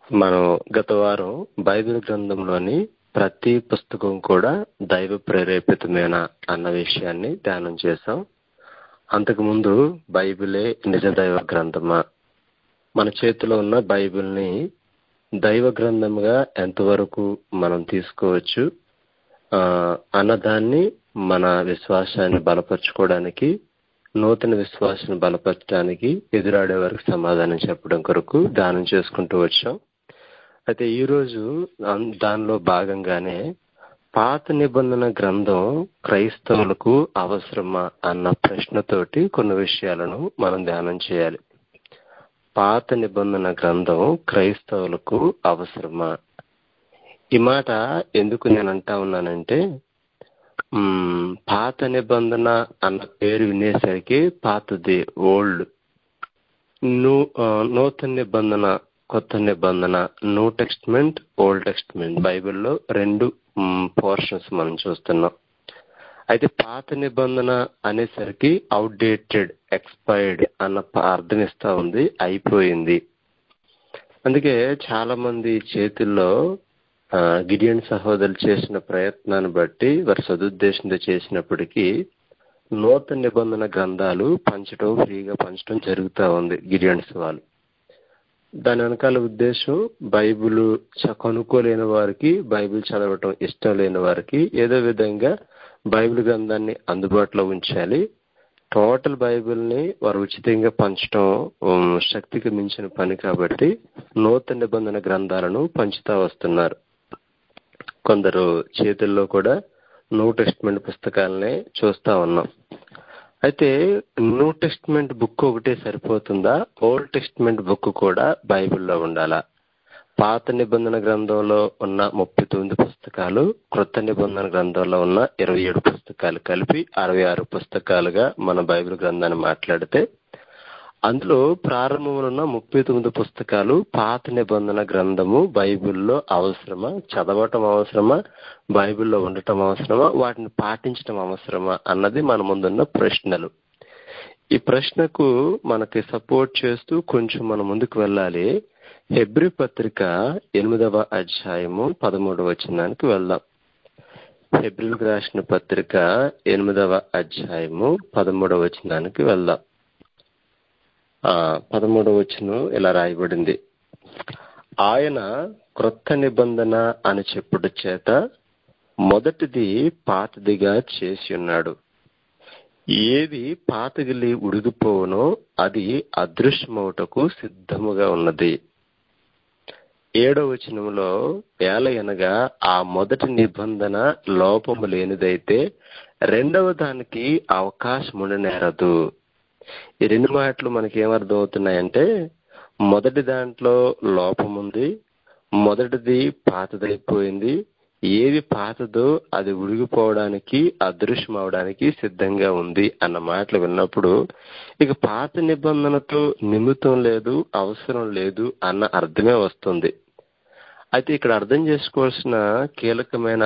మనం గత వారం బైబిల్ గ్రంథంలోని ప్రతి పుస్తకం కూడా దైవ ప్రేరేపితమేనా అన్న విషయాన్ని ధ్యానం చేశాం. అంతకుముందు బైబిలే నిజ దైవ గ్రంథమా, మన చేతిలో ఉన్న బైబిల్ని దైవ గ్రంథంగా ఎంతవరకు మనం తీసుకోవచ్చు అన్నదాన్ని మన విశ్వాసాన్ని బలపరచుకోవడానికి, నూతన విశ్వాసాన్ని బలపరచడానికి ఎదురాడే వారికి సమాధానం చెప్పడం కొరకు ధ్యానం చేసుకుంటూ వచ్చాం. అయితే ఈరోజు దానిలో భాగంగానే పాత నిబంధన గ్రంథం క్రైస్తవులకు అవసరమా అన్న ప్రశ్నతోటి కొన్ని విషయాలను మనం ధ్యానం చేయాలి. పాత నిబంధన గ్రంథం క్రైస్తవులకు అవసరమా? ఈ మాట ఎందుకు నేను అంటా ఉన్నానంటే, పాత నిబంధన అన్న పేరు వినేసరికి పాతది, ఓల్డ్, నూతన నిబంధన, కొత్త నిబంధన, న్యూ టెస్ట్మెంట్, ఓల్డ్ టెస్ట్మెంట్, బైబిల్లో రెండు పోర్షన్స్ మనం చూస్తున్నాం. అయితే పాత నిబంధన అనేసరికి అవుట్డేటెడ్, ఎక్స్పైర్డ్ అన్న అర్థం ఇస్తా ఉంది, అయిపోయింది. అందుకే చాలా మంది చేతుల్లో గిడియన్ సహోదరులు చేసిన ప్రయత్నాన్ని బట్టి వారి సదుద్దేశంతో చేసినప్పటికీ నూతన నిబంధన గ్రంథాలు ఫ్రీగా పంచడం జరుగుతూ ఉంది గిడియన్స్ వాళ్ళు. దాని వెనకాల ఉద్దేశం బైబిల్ కొనుక్కోలేని వారికి, బైబిల్ చదవటం ఇష్టం లేని వారికి ఏదో విధంగా బైబిల్ గ్రంథాన్ని అందుబాటులో ఉంచాలి. టోటల్ బైబిల్ని వారు ఉచితంగా పంచడం శక్తికి మించిన పని కాబట్టి నూతన నిబంధన గ్రంథాలను పంచుతా వస్తున్నారు. కొందరు చేతుల్లో కూడా న్యూ టెస్ట్మెంట్ పుస్తకాలనే చూస్తా ఉన్నాం. అయితే న్యూ టెస్ట్మెంట్ బుక్ ఒకటే సరిపోతుందా? ఓల్డ్ టెస్ట్మెంట్ బుక్ కూడా బైబిల్లో ఉండాలా? పాత నిబంధన గ్రంథంలో ఉన్న 39 పుస్తకాలు, క్రొత్త నిబంధన గ్రంథంలో ఉన్న 27 పుస్తకాలు కలిపి 66 పుస్తకాలుగా మన బైబిల్ గ్రంథాన్ని మాట్లాడితే, అందులో ప్రారంభంలో ఉన్న 39 పుస్తకాలు పాత నిబంధన గ్రంథము బైబిల్లో అవసరమా? చదవటం అవసరమా? బైబిల్లో ఉండటం అవసరమా? వాటిని పాటించడం అవసరమా అన్నది మన ముందున్న ప్రశ్నలు. ఈ ప్రశ్నకు మనకి సపోర్ట్ చేస్తూ కొంచెం మనం ముందుకు వెళ్ళాలి. హెబ్రీ పత్రిక 8వ అధ్యాయము 13వ వచనానికి వెళ్దాం. హెబ్రీలకు రాసిన పత్రిక 8వ అధ్యాయము 13వ వచనానికి వెళ్దాం. 13వ వచనం ఇలా రాయబడింది: ఆయన క్రొత్త నిబంధన అని చెప్పుడు చేత మొదటిది పాతదిగా చేసి ఉన్నాడు. ఏది పాతగిలి ఉడిగిపోవునో అది అదృశ్యమవుటకు సిద్ధముగా ఉన్నది. 7వ వచనంలో ఏలయనగా ఆ మొదటి నిబంధన లోపము లేనిదైతే రెండవ దానికి అవకాశం ఉండనేరదు. ఈ రెండు మాటలు మనకి ఏమర్థం అవుతున్నాయంటే, మొదటి దాంట్లో లోపం ఉంది, మొదటిది పాతదైపోయింది, ఏది పాతదో అది ఉడిగిపోవడానికి, అదృశ్యం అవడానికి సిద్ధంగా ఉంది అన్న మాటలు విన్నప్పుడు ఇక పాత నిబంధనతో నిమిత్తం లేదు, అవసరం లేదు అన్న అర్థమే వస్తుంది. అయితే ఇక్కడ అర్థం చేసుకోవాల్సిన కీలకమైన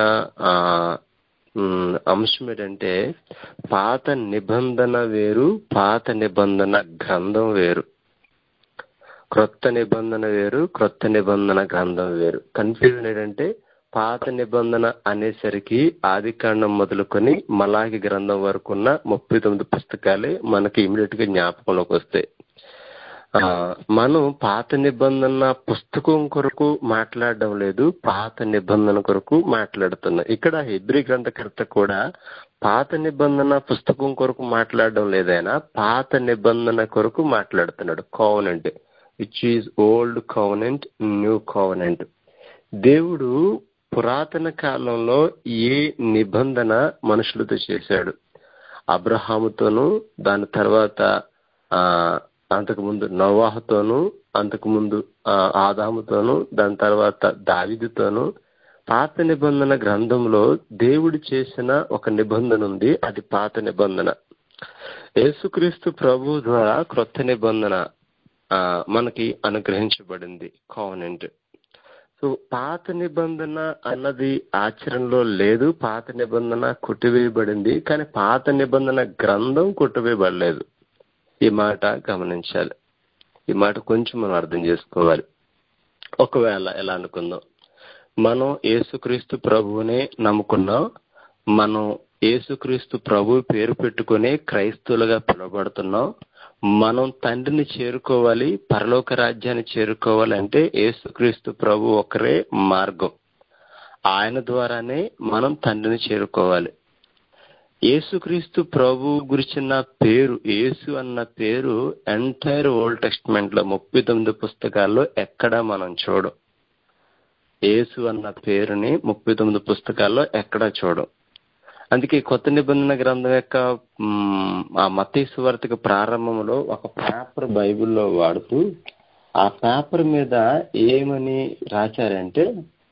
అంశం ఏంటంటే, పాత నిబంధన వేరు, పాత నిబంధన గ్రంథం వేరు. క్రొత్త నిబంధన వేరు, క్రొత్త నిబంధన గ్రంథం వేరు. కన్ఫ్యూజన్ ఏంటంటే, పాత నిబంధన అనేసరికి ఆదికాండం మొదలుకొని మలాకి గ్రంథం వరకు ఉన్న 39 పుస్తకాలే మనకి ఇమీడియట్ గా జ్ఞాపకంలోకి వస్తాయి. మనం పాత నిబంధన పుస్తకం కొరకు మాట్లాడడం లేదు, పాత నిబంధన కొరకు మాట్లాడుతున్నాం. ఇక్కడ హెబ్రీ గ్రంథకర్త కూడా పాత నిబంధన పుస్తకం కొరకు మాట్లాడడం లేదైనా పాత నిబంధన కొరకు మాట్లాడుతున్నాడు. Covenant, which is old covenant, new covenant. దేవుడు పురాతన కాలంలో ఏ నిబంధన మనుషులతో చేశాడు? అబ్రహాముతోనూ, దాని తర్వాత అంతకుముందు నోవాహుతోనూ, అంతకుముందు ఆదాముతోనూ, దాని తర్వాత దావీదుతోనూ. పాత నిబంధన గ్రంథంలో దేవుడు చేసిన ఒక నిబంధన ఉంది, అది పాత నిబంధన. యేసుక్రీస్తు ప్రభు ద్వారా క్రొత్త నిబంధన మనకి అనుగ్రహించబడింది, కోవెనెంట్. సో పాత నిబంధన అన్నది ఆచరణలో లేదు, పాత నిబంధన కొట్టివేయబడింది. కానీ పాత నిబంధన గ్రంథం కొట్టివేయబడలేదు. ఈ మాట గమనించాలి. ఈ మాట కొంచెం మనం అర్థం చేసుకోవాలి. ఒకవేళ ఎలా అనుకుందాం, మనం యేసుక్రీస్తు ప్రభువునే నమ్ముకున్నాం, మనం యేసుక్రీస్తు ప్రభు పేరు పెట్టుకుని క్రైస్తవులుగా పిలువబడుతున్నాం, మనం తండ్రిని చేరుకోవాలి, పరలోక రాజ్యాన్ని చేరుకోవాలి అంటే యేసుక్రీస్తు ప్రభు ఒకరే మార్గం. ఆయన ద్వారానే మనం తండ్రిని చేరుకోవాలి. యేసుక్రీస్తు ప్రభు గురించిన పేరు, యేసు అన్న పేరు ఎంటైర్ ఓల్డ్ టెస్టిమెంట్ లో 39 పుస్తకాల్లో ఎక్కడా మనం చూడం. యేసు అన్న పేరుని 39 పుస్తకాల్లో ఎక్కడా చూడం. అందుకే కొత్త నిబంధన గ్రంథం యొక్క ఆ మత్తయి సువార్తకు ప్రారంభంలో ఒక పేపర్ బైబిల్లో వాడుతూ ఆ పేపర్ మీద ఏమని రాశారంటే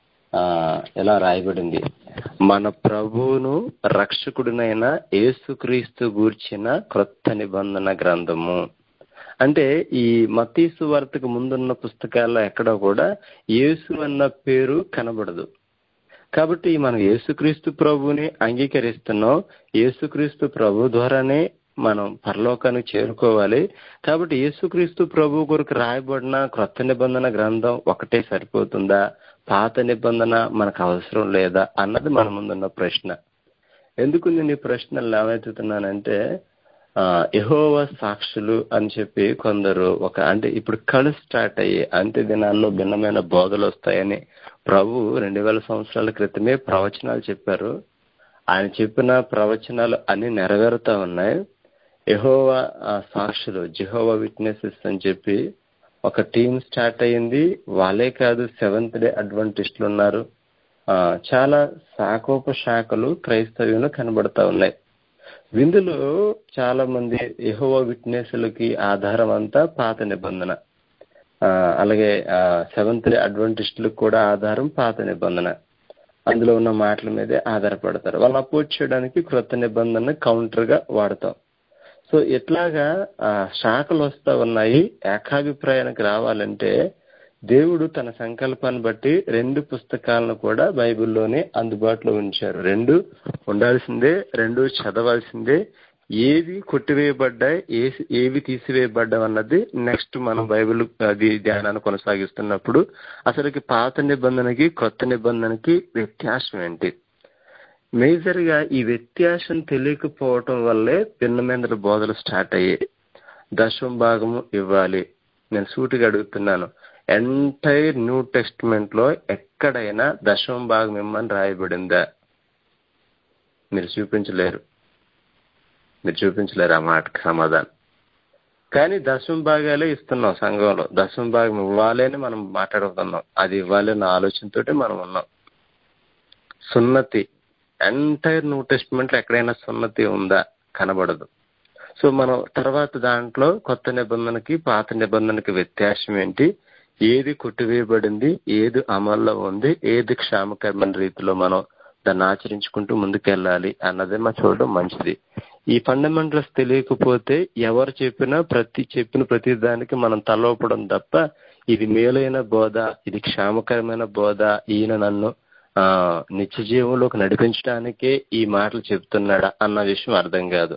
ఎలా రాయబడింది, మన ప్రభువును రక్షకుడినైన యేసుక్రీస్తు గూర్చిన క్రొత్త నిబంధన గ్రంథము. అంటే ఈ మత్తయి సువార్తకు ముందున్న పుస్తకాల్లో ఎక్కడ కూడా యేసు అన్న పేరు కనబడదు. కాబట్టి మనం యేసుక్రీస్తు ప్రభువుని అంగీకరిస్తున్నాం, యేసుక్రీస్తు ప్రభు ద్వారానే మనం పరలోకానికి చేరుకోవాలి. కాబట్టి యేసుక్రీస్తు ప్రభు కొరకు రాయబడిన క్రొత్త నిబంధన గ్రంథం ఒకటే సరిపోతుందా, పాత నిబంధన మనకు అవసరం లేదా అన్నది మన ముందున్న ప్రశ్న. ఎందుకు నేను ఈ ప్రశ్నలు ఏమైతున్నానంటే, యెహోవా సాక్షులు అని చెప్పి కొందరు అంటే ఇప్పుడు కళ్ళు స్టార్ట్ అయ్యి అంత్య దినాల్లో భిన్నమైన బోధలు వస్తాయని ప్రభు 2000 సంవత్సరాల క్రితమే ప్రవచనాలు చెప్పారు. ఆయన చెప్పిన ప్రవచనాలు అన్ని నెరవేరుతా ఉన్నాయి. యెహోవా సాక్షులు, జెహోవా విట్నెసెస్ అని చెప్పి ఒక టీం స్టార్ట్ అయ్యింది. వాళ్ళే కాదు, సెవెంత్ డే అడ్వెంటిస్టులు ఉన్నారు. చాలా శాఖోపశాఖలు క్రైస్తవ్యంలో కనబడతా ఉన్నాయి. ఇందులో చాలా మంది యెహోవా విట్నెస్లకి ఆధారం అంతా పాత నిబంధన, అలాగే సెవెంత్ డే అడ్వెంటిస్టులకు కూడా ఆధారం పాత నిబంధన. అందులో ఉన్న మాటల మీదే ఆధారపడతారు. వాళ్ళని అపోజ్ చేయడానికి క్రొత్త నిబంధన కౌంటర్ గా వాడతాం. సో ఇట్లాగా శాఖలు వస్తా ఉన్నాయి. ఏకాభిప్రాయానికి రావాలంటే దేవుడు తన సంకల్పాన్ని బట్టి 2 పుస్తకాలను కూడా బైబిల్లోనే అందుబాటులో ఉంచారు. 2 ఉండాల్సిందే, 2 చదవాల్సిందే. ఏవి కొట్టివేయబడ్డాయి, ఏవి తీసివేయబడ్డాయి అన్నది నెక్స్ట్ మనం బైబిల్ ధ్యానాన్ని కొనసాగిస్తున్నప్పుడు అసలుకి పాత నిబంధనకి క్రొత్త నిబంధనకి వ్యత్యాసం ఏంటి, మేజర్ గా ఈ వ్యత్యాసం తెలియకపోవటం వల్లే భిన్నమైన బోధలు స్టార్ట్ అయ్యాయి. దశమ భాగము ఇవ్వాలి. నేను సూటిగా అడుగుతున్నాను, ఎంటైర్ న్యూ టెస్టిమెంట్ లో ఎక్కడైనా దశమ భాగం ఇమ్మని రాయబడిందా? మీరు చూపించలేరు ఆ మాటకు సమాధానం. కానీ దశమ భాగాలే ఇస్తున్నాం సంఘంలో. దశమ భాగం ఇవ్వాలి అని మనం మాట్లాడుతున్నాం. అది ఇవ్వాలి అన్న ఆలోచనతోటి మనం ఉన్నాం. సున్నతి, ఎంటైర్ న్యూ టెస్టిమెంట్ లో ఎక్కడైనా సున్నతి ఉందా? కనబడదు. సో మనం తర్వాత దాంట్లో కొత్త నిబంధనకి పాత నిబంధనకి వ్యత్యాసం ఏంటి, ఏది కొట్టివేయబడింది, ఏది అమల్లో ఉంది, ఏది క్షేమకరమైన రీతిలో మనం దాన్ని ఆచరించుకుంటూ ముందుకెళ్ళాలి అన్నదే మనం చూడడం మంచిది. ఈ ఫండమెంటల్స్ తెలియకపోతే ఎవరు చెప్పిన ప్రతి దానికి మనం తలవపడం తప్ప ఇది మేలైన బోధ, ఇది క్షేమకరమైన బోధ, ఈయన నన్ను నిత్య జీవంలోకి నడిపించడానికే ఈ మాటలు చెప్తున్నాడా అన్న విషయం అర్థం కాదు.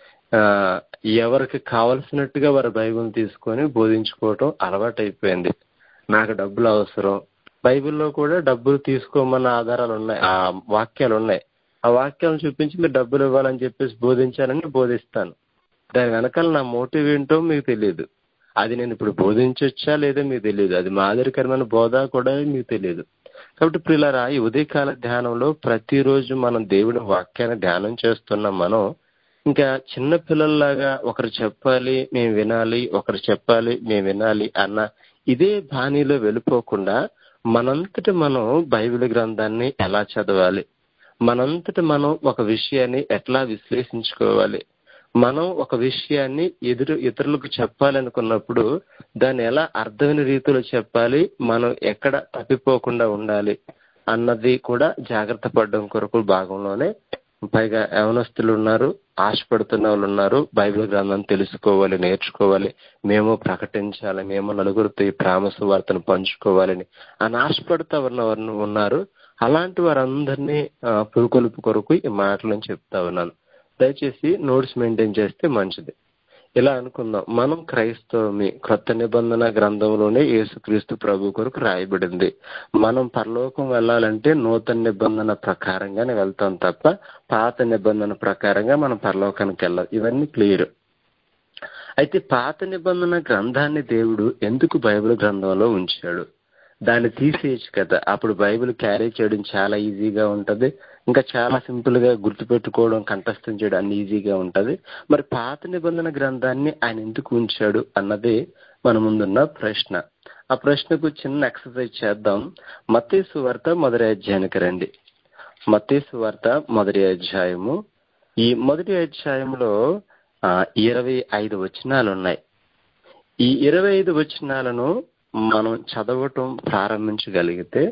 ఎవరికి కావలసినట్టుగా వారు బైబిల్ తీసుకొని బోధించుకోవటం అలవాటైపోయింది. నాకు డబ్బులు అవసరం, బైబిల్లో కూడా డబ్బులు తీసుకోమన్న ఆధారాలు ఉన్నాయి, ఆ వాక్యాలు ఉన్నాయి. ఆ వాక్యాలను చూపించి మీరు డబ్బులు ఇవ్వాలని చెప్పేసి బోధించాలని బోధిస్తాను. దాని వెనకాల నా మోటివ్ ఏంటో మీకు తెలియదు. అది నేను ఇప్పుడు బోధించొచ్చా లేదో మీకు తెలియదు. అది మాదిరికరమైన బోధ కూడా మీకు తెలియదు. కాబట్టి ప్రియులారా, ఈ ఉదయకాల ధ్యానంలో ప్రతిరోజు మనం దేవుడి వాక్యాన్ని ధ్యానం చేస్తున్నాం. మనం ఇంకా చిన్న పిల్లల్లాగా ఒకరు చెప్పాలి మేము వినాలి, ఒకరు చెప్పాలి మేము వినాలి అన్న ఇదే బాణీలో వెళ్ళిపోకుండా మనంతట మనం బైబిల్ గ్రంథాన్ని ఎలా చదవాలి, మనంతట మనం ఒక విషయాన్ని ఎట్లా విశ్లేషించుకోవాలి, మనం ఒక విషయాన్ని ఇతరులకు చెప్పాలనుకున్నప్పుడు దాన్ని ఎలా అర్థమైన రీతిలో చెప్పాలి, మనం ఎక్కడ తప్పిపోకుండా ఉండాలి అన్నది కూడా జాగ్రత్త పడడం కొరకు భాగంలోనే. పైగా యవనస్తులు ఉన్నారు, ఆశపడుతున్న వాళ్ళు ఉన్నారు, బైబిల్ గ్రంథాన్ని తెలుసుకోవాలి, నేర్చుకోవాలి, మేము ప్రకటించాలి, మేము నలుగురితో ఈ ప్రేమ సువార్తను పంచుకోవాలని అని ఆశపడుతూ ఉన్నవారు ఉన్నారు. అలాంటి వారందరినీ పురుకొలుపు కొరకు ఈ మాటలను చెప్తా ఉన్నాను. దయచేసి నోట్స్ మెయింటైన్ చేస్తే మంచిది. ఇలా అనుకుందాం, మనం క్రైస్తవమి, క్రొత్త నిబంధన గ్రంథంలోనే యేసుక్రీస్తు ప్రభు కొరకు రాయబడింది. మనం పరలోకం వెళ్ళాలంటే నూతన నిబంధన ప్రకారంగానే వెళ్తాం తప్ప పాత నిబంధన ప్రకారంగా మనం పరలోకానికి వెళ్ళాం. ఇవన్నీ క్లియర్. అయితే పాత నిబంధన గ్రంథాన్ని దేవుడు ఎందుకు బైబిల్ గ్రంథంలో ఉంచాడు? దాన్ని తీసేయచ్చు కదా, అప్పుడు బైబిల్ క్యారీ చేయడం చాలా ఈజీగా ఉంటది, ఇంకా చాలా సింపుల్ గా గుర్తుపెట్టుకోవడం, కంఠస్థం చేయడం అన్ని ఈజీగా ఉంటది. మరి పాత నిబంధన గ్రంథాన్ని ఆయన ఎందుకు ఉంచాడు అన్నది మన ముందున్న ప్రశ్న. ఆ ప్రశ్నకు చిన్న ఎక్సర్సైజ్ చేద్దాం. మత్తయి సువార్త మొదటి అధ్యాయానికి రండి. మత్తయి సువార్త మొదటి అధ్యాయము. ఈ మొదటి అధ్యాయంలో 25 వచనాలు ఉన్నాయి. ఈ 25 వచనాలను మనం చదవటం ప్రారంభించగలిగితే,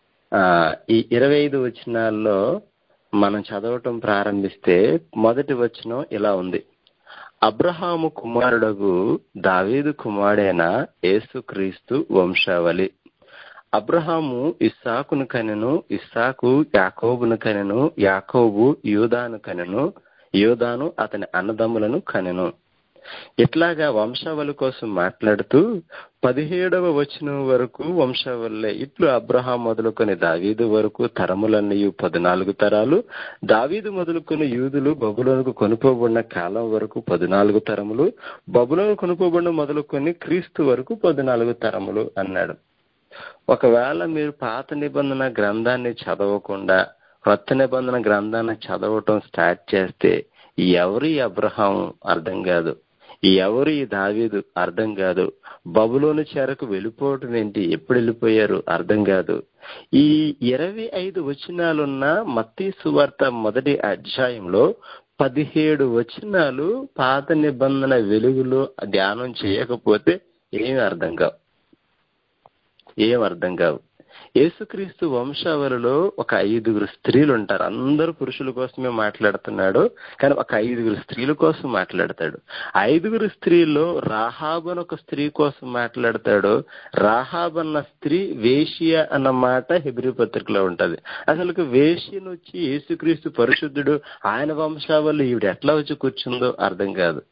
ఈ 25 వచనాల్లో మనం చదవటం ప్రారంభిస్తే మొదటి వచనం ఇలా ఉంది: అబ్రహాము కుమారుడగు దావీదు కుమారుడైన యేసుక్రీస్తు వంశావళి. అబ్రహాము ఇస్సాకును కనెను, ఇస్సాకు యాకోబును కనెను, యాకోబు యూదాను కనెను, యూదాను అతని అన్నదమ్ములను కనెను. ఇట్లాగా వంశావళి కోసం మాట్లాడుతూ 17వ వచనం వరకు వంశావళి. ఇట్లు అబ్రహాం మొదలుకొని దావీదు వరకు తరములన్నీ 14 తరాలు. దావీదు మొదలుకొని యూదులు బబులోనుకు కొనుపోబడిన కాలం వరకు 14 తరములు. బబులోను కొనుపోబడిన మొదలుకొని క్రీస్తు వరకు 14 తరములు అన్నాడు. ఒకవేళ మీరు పాత నిబంధన గ్రంథాన్ని చదవకుండా కొత్త నిబంధన గ్రంథాన్ని చదవటం స్టార్ట్ చేస్తే ఎవరు ఈ అబ్రహాం అర్థం కాదు, ఎవరు ఈ దావీదు అర్థం కాదు, బబులోను చెరకు వెళ్ళిపోవటం ఏంటి, ఎప్పుడు వెళ్ళిపోయారు అర్థం కాదు. ఈ 25 వచనాలున్న మత్తయి సువార్త మొదటి అధ్యాయంలో 17 వచనాలు పాత నిబంధన వెలుగులో ధ్యానం చేయకపోతే ఏం అర్థం కావు. యేసుక్రీస్తు వంశావళిలో ఒక 5 స్త్రీలు ఉంటారు. అందరూ పురుషుల కోసమే మాట్లాడుతున్నాడు, కానీ ఒక 5 స్త్రీల కోసం మాట్లాడతాడు. 5 స్త్రీల్లో రాహాబు అని ఒక స్త్రీ కోసం మాట్లాడతాడు. రాహాబ్ అన్న స్త్రీ వేశ్య అన్న మాట హెబ్రీ పత్రికలో ఉంటది. అసలు వేశ్యను వచ్చి యేసుక్రీస్తు పరిశుద్ధుడు, ఆయన వంశావళి ఈవిడ ఎట్లా వచ్చి కూర్చుందో అర్థం కాదు.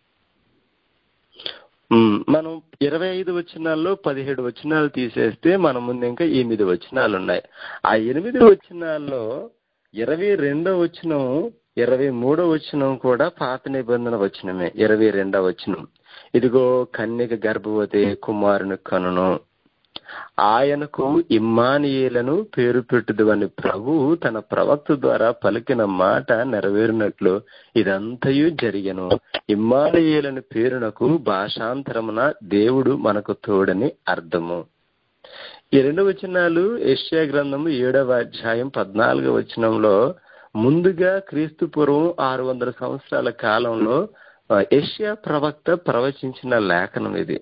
మనం 25 వచనాల్లో 17 వచనాలు తీసేస్తే మన ముందు ఇంకా 8 వచనాలు ఉన్నాయి. ఆ 8 వచనాల్లో 22వ వచనం 23వ వచనం కూడా పాత నిబంధన వచనమే. 22వ వచనం, ఇదిగో కన్యక గర్భవతి కుమారుని కనును, ఆయనకు ఇమ్మానుయేలను పేరు పెట్టుదువని ప్రభువు తన ప్రవక్త ద్వారా పలికిన మాట నెరవేరినట్లు ఇదంతయు జరిగెను. ఇమ్మానుయేలను పేరునకు భాషాంతరమున దేవుడు మనకు తోడని అర్థము. ఈ 2 వచనాలు యెషయా గ్రంథము 7వ అధ్యాయం 14వ వచనంలో ముందుగా క్రీస్తు పూర్వం 600 సంవత్సరాల కాలంలో యెషయా ప్రవక్త ప్రవచించిన లేఖనం ఇది.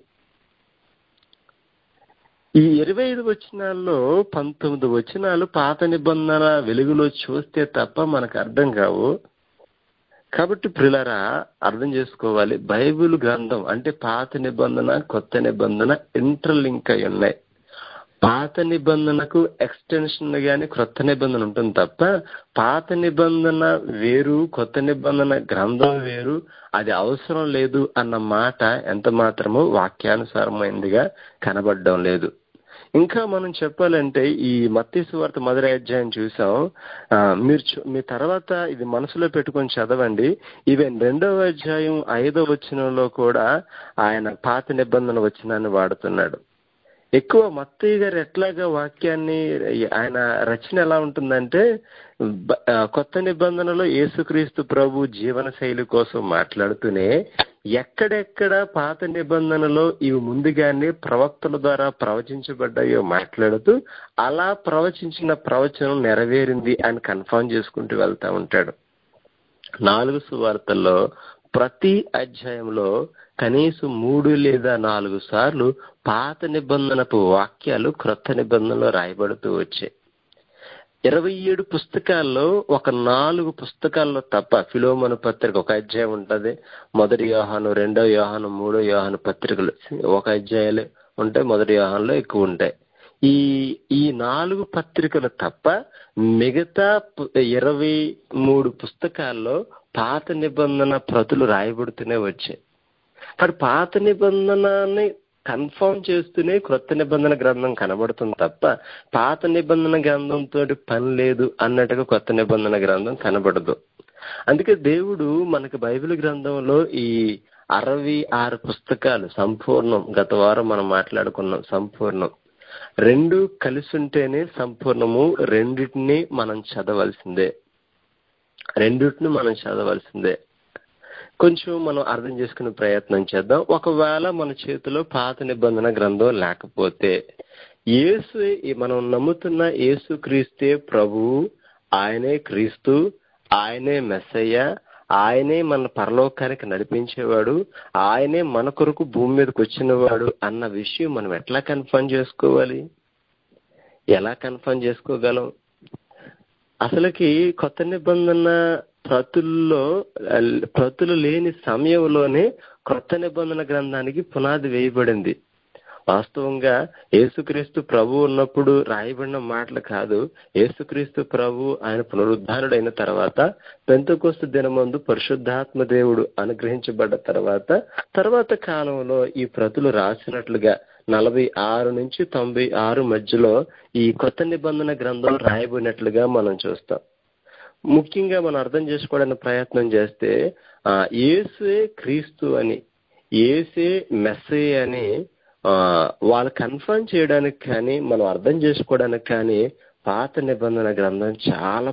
ఈ 25 వచనాల్లో 19 వచనాలు పాత నిబంధన వెలుగులో చూస్తే తప్ప మనకు అర్థం కావు. కాబట్టి ప్రియులారా అర్థం చేసుకోవాలి, బైబిల్ గ్రంథం అంటే పాత నిబంధన కొత్త నిబంధన ఇంటర్లింక్ అయి ఉన్నాయి. పాత నిబంధనకు ఎక్స్టెన్షన్ గాని క్రొత్త నిబంధన ఉంటుంది తప్ప పాత నిబంధన వేరు, కొత్త నిబంధన గ్రంథం వేరు, అది అవసరం లేదు అన్న మాట ఎంత మాత్రమో వాక్యానుసారమైనదిగా కనబడడం లేదు. ఇంకా మనం చెప్పాలంటే ఈ మత్తయి సువార్త మొదటి అధ్యాయం చూసాం. మీ తర్వాత ఇది మనసులో పెట్టుకొని చదవండి. ఈవెన్ 2వ అధ్యాయం 5వ వచనంలో కూడా ఆయన పాత నిబంధన వచనాన్ని వాడుతున్నాడు. ఎక్కువ మత్తయి గారు ఎట్లాగా వాక్యాన్ని ఆయన రచన ఎలా ఉంటుందంటే, కొత్త నిబంధనలో యేసుక్రీస్తు ప్రభు జీవన శైలి కోసం మాట్లాడుతూనే ఎక్కడెక్కడ పాత నిబంధనలో ఇవి ముందుగానే ప్రవక్తల ద్వారా ప్రవచించబడ్డాయో మాట్లాడుతూ అలా ప్రవచించిన ప్రవచనం నెరవేరింది అని కన్ఫర్మ్ చేసుకుంటూ వెళ్తా ఉంటాడు. 4 సువార్తల్లో ప్రతి అధ్యాయంలో కనీసం 3 లేదా 4 సార్లు పాత నిబంధనపు వాక్యాలు క్రొత్త నిబంధనలో రాయబడుతూ వచ్చాయి. 27 పుస్తకాల్లో ఒక 4 పుస్తకాల్లో తప్ప, ఫిలోమోను పత్రిక ఒక అధ్యాయం ఉంటది, 1 యోహాను 2 యోహాను 3 యోహాను పత్రికలు ఒక అధ్యాయాలు ఉంటాయి, 1 యోహానులో ఎక్కువ ఉంటాయి. ఈ 4 పత్రికలు తప్ప మిగతా 23 పుస్తకాల్లో పాత నిబంధన ప్రతులు రాయబడుతూనే వచ్చాయి. కానీ పాత నిబంధనని కన్ఫర్మ్ చేస్తూనే క్రొత్త నిబంధన గ్రంథం కనబడుతుంది తప్ప పాత నిబంధన గ్రంథంతో పని లేదు అన్నట్టుగా కొత్త నిబంధన గ్రంథం కనబడదు. అందుకే దేవుడు మనకి బైబిల్ గ్రంథంలో ఈ 66 పుస్తకాలు సంపూర్ణం, గత వారం మనం మాట్లాడుకున్నాం సంపూర్ణం, రెండు కలిసి ఉంటేనే సంపూర్ణము. రెండింటిని మనం చదవాల్సిందే. కొంచెం మనం అర్థం చేసుకునే ప్రయత్నం చేద్దాం. ఒకవేళ మన చేతిలో పాత నిబంధన గ్రంథం లేకపోతే, మనం నమ్ముతున్న యేసు క్రీస్తే ప్రభువు, ఆయనే క్రీస్తు, ఆయనే మెస్సయ్య, ఆయనే మన పరలోకానికి నడిపించేవాడు, ఆయనే మన కొరకు భూమి మీదకి వచ్చినవాడు అన్న విషయం మనం ఎట్లా కన్ఫర్మ్ చేసుకోవాలి? ఎలా కన్ఫర్మ్ చేసుకోగలం? అసలుకి కొత్త నిబంధన ప్రతులు లేని సమయంలోనే కొత్త నిబంధన గ్రంథానికి పునాది వేయబడింది. వాస్తవంగా యేసుక్రీస్తు ప్రభు ఉన్నప్పుడు రాయబడిన మాటలు కాదు. యేసుక్రీస్తు ప్రభు ఆయన పునరుద్ధానుడైన తర్వాత పెంతెకోస్తు దినమందు పరిశుద్ధాత్మ దేవుడు అనుగ్రహించబడ్డ తర్వాత కాలంలో ఈ ప్రతులు రాసినట్లుగా 46 నుంచి 96 మధ్యలో ఈ కొత్త నిబంధన గ్రంథం రాయబడినట్లుగా మనం చూస్తాం. ముఖ్యంగా మనం అర్థం చేసుకోవడానికి ప్రయత్నం చేస్తే యేసే క్రీస్తు అని, యేసే మెస్సయ్య అని వాళ్ళు కన్ఫర్మ్ చేయడానికి కానీ మనం అర్థం చేసుకోవడానికి కానీ పాత నిబంధన గ్రంథం చాలా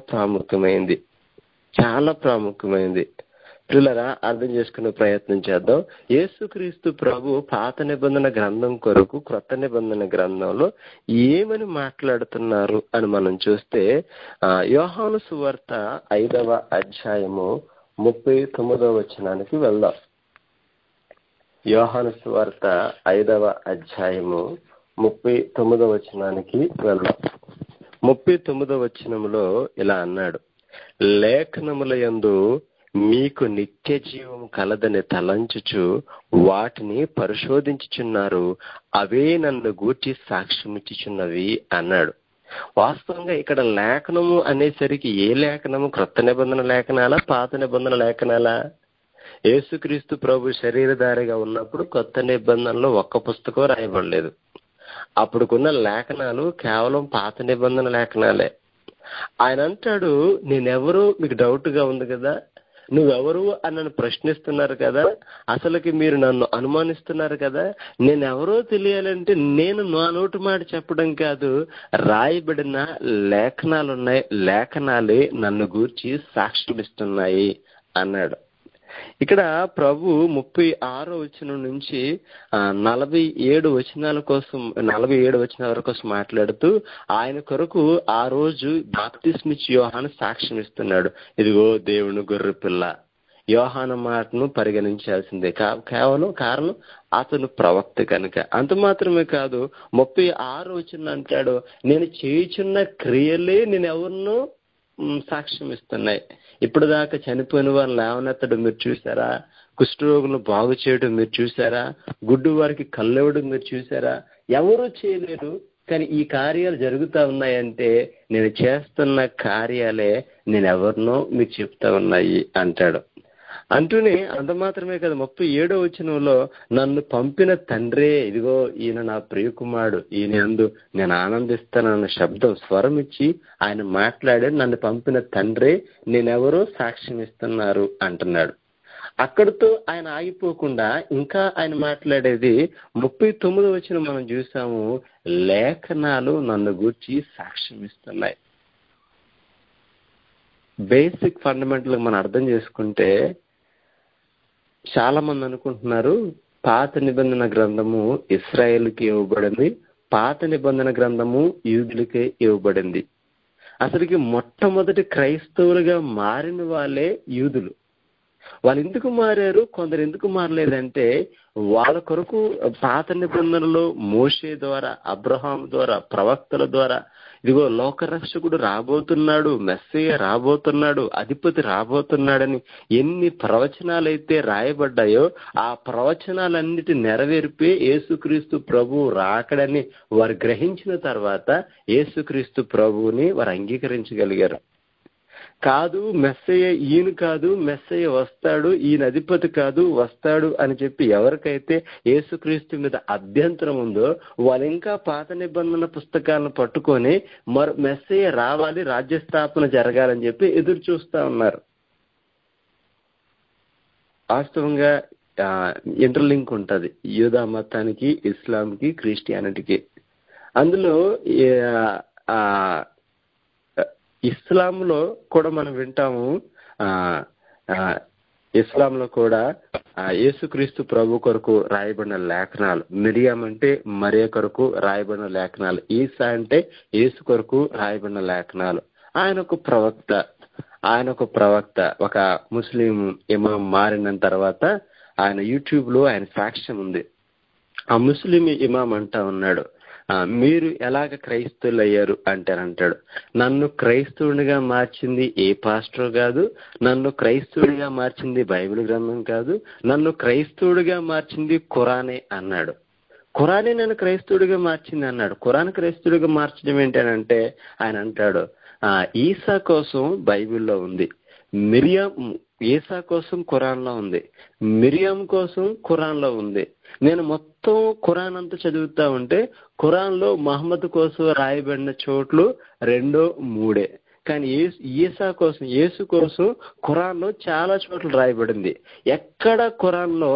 ప్రాముఖ్యమైంది. పిల్లరా, అర్థం చేసుకునే ప్రయత్నం చేద్దాం. యేసుక్రీస్తు ప్రభు పాత నిబంధన గ్రంథం కొరకు క్రొత్త నిబంధన గ్రంథంలో ఏమని మాట్లాడుతున్నారు అని మనం చూస్తే, యోహాను సువార్త 5వ అధ్యాయము 39వ వచనానికి వెళ్దాం. యోహాను సువార్త 5వ అధ్యాయము 39వ వచనానికి వెళ్దాం. 39వ వచనంలో ఇలా అన్నాడు, లేఖనముల యందు మీకు నిత్య జీవం కలదని తలంచుచు వాటిని పరిశోధించుచున్నారు, అవే నన్ను గూర్చి సాక్ష్యమిచ్చుచున్నవి అన్నాడు. వాస్తవంగా ఇక్కడ లేఖనము అనేసరికి ఏ లేఖనము? క్రొత్త నిబంధన లేఖనాలా, పాత నిబంధన లేఖనాలా? యేసుక్రీస్తు ప్రభు శరీరధారిగా ఉన్నప్పుడు కొత్త నిబంధనలో ఒక్క పుస్తకం రాయబడలేదు. అప్పుడుకున్న లేఖనాలు కేవలం పాత నిబంధన లేఖనాలే. ఆయన అంటాడు, నేనెవరు మీకు డౌట్ గా ఉంది కదా, నువ్వెవరు అని నన్ను ప్రశ్నిస్తున్నారు కదా, అసలుకి మీరు నన్ను అనుమానిస్తున్నారు కదా, నేనెవరో తెలియాలంటే నేను నా నోటి మాట చెప్పడం కాదు, రాయబడిన లేఖనాలున్నాయి, లేఖనాలే నన్ను గూర్చి సాక్ష్యమిస్తున్నాయి అన్నాడు. ఇక్కడ ప్రభు 36వ వచనం నుంచి 47 వచనాల కోసం మాట్లాడుతూ ఆయన కొరకు ఆ రోజు బాప్తిస్మిచ్చి యోహాను సాక్ష్యం ఇస్తున్నాడు. ఇదిగో దేవుని గొర్రె పిల్ల. యోహాను మాటను పరిగణించాల్సిందే కేవలం కారణం అతను ప్రవక్త కనుక. అంత మాత్రమే కాదు, 36వ వచనం అంటాడు, నేను చేయుచున్న క్రియలే నేను ఎవరినో సాక్ష్యం ఇస్తున్నాయి. ఇప్పుడు దాకా చనిపోయిన వారిని లేవనెత్తడం మీరు చూసారా? కుష్ఠరోగులను బాగు చేయడం మీరు చూసారా? గుడ్డు వారికి కళ్ళెవడం మీరు చూసారా? ఎవరూ చేయలేరు. కానీ ఈ కార్యాలు జరుగుతా ఉన్నాయంటే నేను చేస్తున్న కార్యాలే నేనెవరినో మీకు చెప్తా ఉన్నాయి అంటాడు. అంటూనే అంత మాత్రమే కదా, 37వ వచనంలో నన్ను పంపిన తండ్రే, ఇదిగో ఈయన నా ప్రియకుమారుడు, ఈయన యందు నేను ఆనందిస్తానన్న శబ్దం స్వరం ఇచ్చి ఆయన మాట్లాడే నన్ను పంపిన తండ్రే నేనెవరో సాక్ష్యం ఇస్తున్నారు అంటున్నాడు. అక్కడితో ఆయన ఆగిపోకుండా ఇంకా ఆయన మాట్లాడేది 39వ వచనం మనం చూసాము, లేఖనాలు నన్ను గూర్చి సాక్ష్యం ఇస్తున్నాయి. బేసిక్ ఫండమెంటల్ మనం అర్థం చేసుకుంటే, చాలా మంది అనుకుంటున్నారు పాత నిబంధన గ్రంథము ఇశ్రాయేలుకి ఇవ్వబడింది, పాత నిబంధన గ్రంథము యూదులకే ఇవ్వబడింది. అసలుకి మొట్టమొదటి క్రైస్తవులుగా మారిన వాళ్ళే యూదులు. వాళ్ళు ఎందుకు మారారు, కొందరు ఎందుకు మారలేదంటే, వాళ్ళ కొరకు పాత నిబంధనలో మోషే ద్వారా, అబ్రహాం ద్వారా, ప్రవక్తల ద్వారా ఇదిగో లోకరక్షకుడు రాబోతున్నాడు, మెస్సయ్య రాబోతున్నాడు, అధిపతి రాబోతున్నాడని ఎన్ని ప్రవచనాలైతే రాయబడ్డాయో ఆ ప్రవచనాలన్నిటి నెరవేర్పే యేసుక్రీస్తు ప్రభువు రాకడని వారు గ్రహించిన తర్వాత యేసుక్రీస్తు ప్రభువుని వారు అంగీకరించగలిగారు. కాదు మెస్సయ్య ఈయన కాదు, మెస్సయ్య వస్తాడు, ఈయన అధిపతి కాదు వస్తాడు అని చెప్పి ఎవరికైతే యేసుక్రీస్తు మీద అభ్యంతరం ఉందో వాళ్ళు ఇంకా పాత నిబంధన పుస్తకాలను పట్టుకొని మెస్సయ్య రావాలి, రాజ్యస్థాపన జరగాలని చెప్పి ఎదురు చూస్తా ఉన్నారు. వాస్తవంగా ఇంటర్లింక్ ఉంటది యూదా మతానికి, ఇస్లాంకి, క్రిస్టియానిటీకి. అందులో ఇస్లాంలో కూడా మనం వింటాము, ఇస్లాంలో కూడా యేసుక్రీస్తు ప్రభు కొరకు రాయబడిన లేఖనాలు, మిరియం అంటే మరియ కొరకు రాయబడిన లేఖనాలు, ఈసా అంటే యేసు కొరకు రాయబడిన లేఖనాలు. ఆయన ఒక ప్రవక్త ఒక ముస్లిం ఇమాం మారిన తర్వాత ఆయన యూట్యూబ్ లో ఆయన సాక్ష్యం ఉంది. ఆ ముస్లిం ఇమాం అంటా ఉన్నాడు, మీరు ఎలాగ క్రైస్తవులు అయ్యారు అంటాడు, నన్ను క్రైస్తవునిగా మార్చింది ఏ పాస్టర్ కాదు, నన్ను క్రైస్తవుడిగా మార్చింది బైబిల్ గ్రంథం కాదు, నన్ను క్రైస్తవుడిగా మార్చింది ఖురానే అన్నాడు. ఖురానే నన్ను క్రైస్తవుడిగా మార్చింది అన్నాడు. ఖురాన్ క్రైస్తవుడిగా మార్చడం ఏంటంటే ఆయన అంటాడు, ఈసా కోసం బైబిల్లో ఉంది, ఈసా కోసం ఖురాన్లో ఉంది, మిరియం కోసం ఖురాన్లో ఉంది. నేను మొత్తం ఖురాన్ అంతా చదువుతా ఉంటే ఖురాన్లో మహమ్మద్ కోసం రాయబడిన చోట్లు 2-3, కానీ యేసు కోసం ఖురాన్లో చాలా చోట్ల రాయబడింది. ఎక్కడ ఖురాన్లో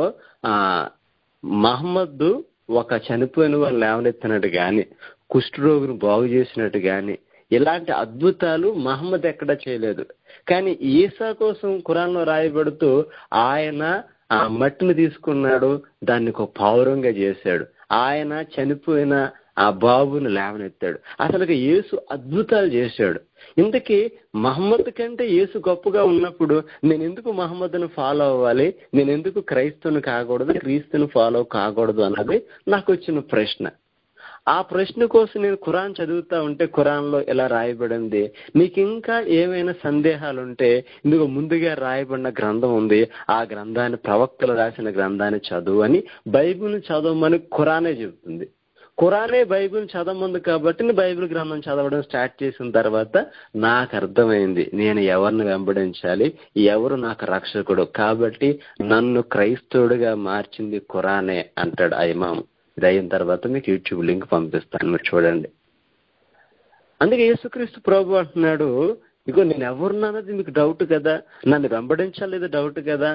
మహమ్మద్ ఒక చనిపోయిన వాళ్ళు లేవనెత్తినట్టు గాని, కుష్ఠరోగిని బాగు చేసినట్టు గాని ఇలాంటి అద్భుతాలు మహమ్మద్ ఎక్కడా చేయలేదు. కానీ ఈసా కోసం ఖురాన్లో రాయబడుతూ ఆయన ఆ మట్టిని తీసుకున్నాడు, దాన్ని ఒక పావురంగా చేశాడు, ఆయన చనిపోయిన ఆ బాబుని లేవనెత్తాడు. అసలు యేసు అద్భుతాలు చేశాడు. ఇంతకీ మహమ్మద్ కంటే యేసు గొప్పగా ఉన్నప్పుడు నేను ఎందుకు మహమ్మద్ను ఫాలో అవ్వాలి, నేను ఎందుకు క్రైస్తవుని కాకూడదు, క్రీస్తుని ఫాలో కాకూడదు అన్నది నాకు వచ్చిన ప్రశ్న. ఆ ప్రశ్న కోసం నేను ఖురాన్ చదువుతా ఉంటే ఖురాన్లో ఎలా రాయబడింది, నీకు ఇంకా ఏమైనా సందేహాలుంటే ఇందుకు ముందుగా రాయబడిన గ్రంథం ఉంది, ఆ గ్రంథాన్ని ప్రవక్తలు రాసిన గ్రంథాన్ని చదువు అని బైబిల్ని చదవమని ఖురానే చెబుతుంది. ఖురానే బైబిల్ చదవమంది కాబట్టి నేను బైబిల్ గ్రంథం చదవడం స్టార్ట్ చేసిన తర్వాత నాకు అర్థమైంది నేను ఎవరిని వెంబడించాలి, ఎవరు నాకు రక్షకుడు, కాబట్టి నన్ను క్రైస్తవుడిగా మార్చింది ఖురానే అంటాడు ఆ ఇమాం. ఇది అయిన తర్వాత మీకు యూట్యూబ్ లింక్ పంపిస్తాను, మీరు చూడండి. అందుకే యేసుక్రీస్తు ప్రభు అంటున్నాడు, ఇగో నేను ఎవరున్నది మీకు డౌట్ కదా, నన్ను వెంబడించలేదు డౌట్ కదా,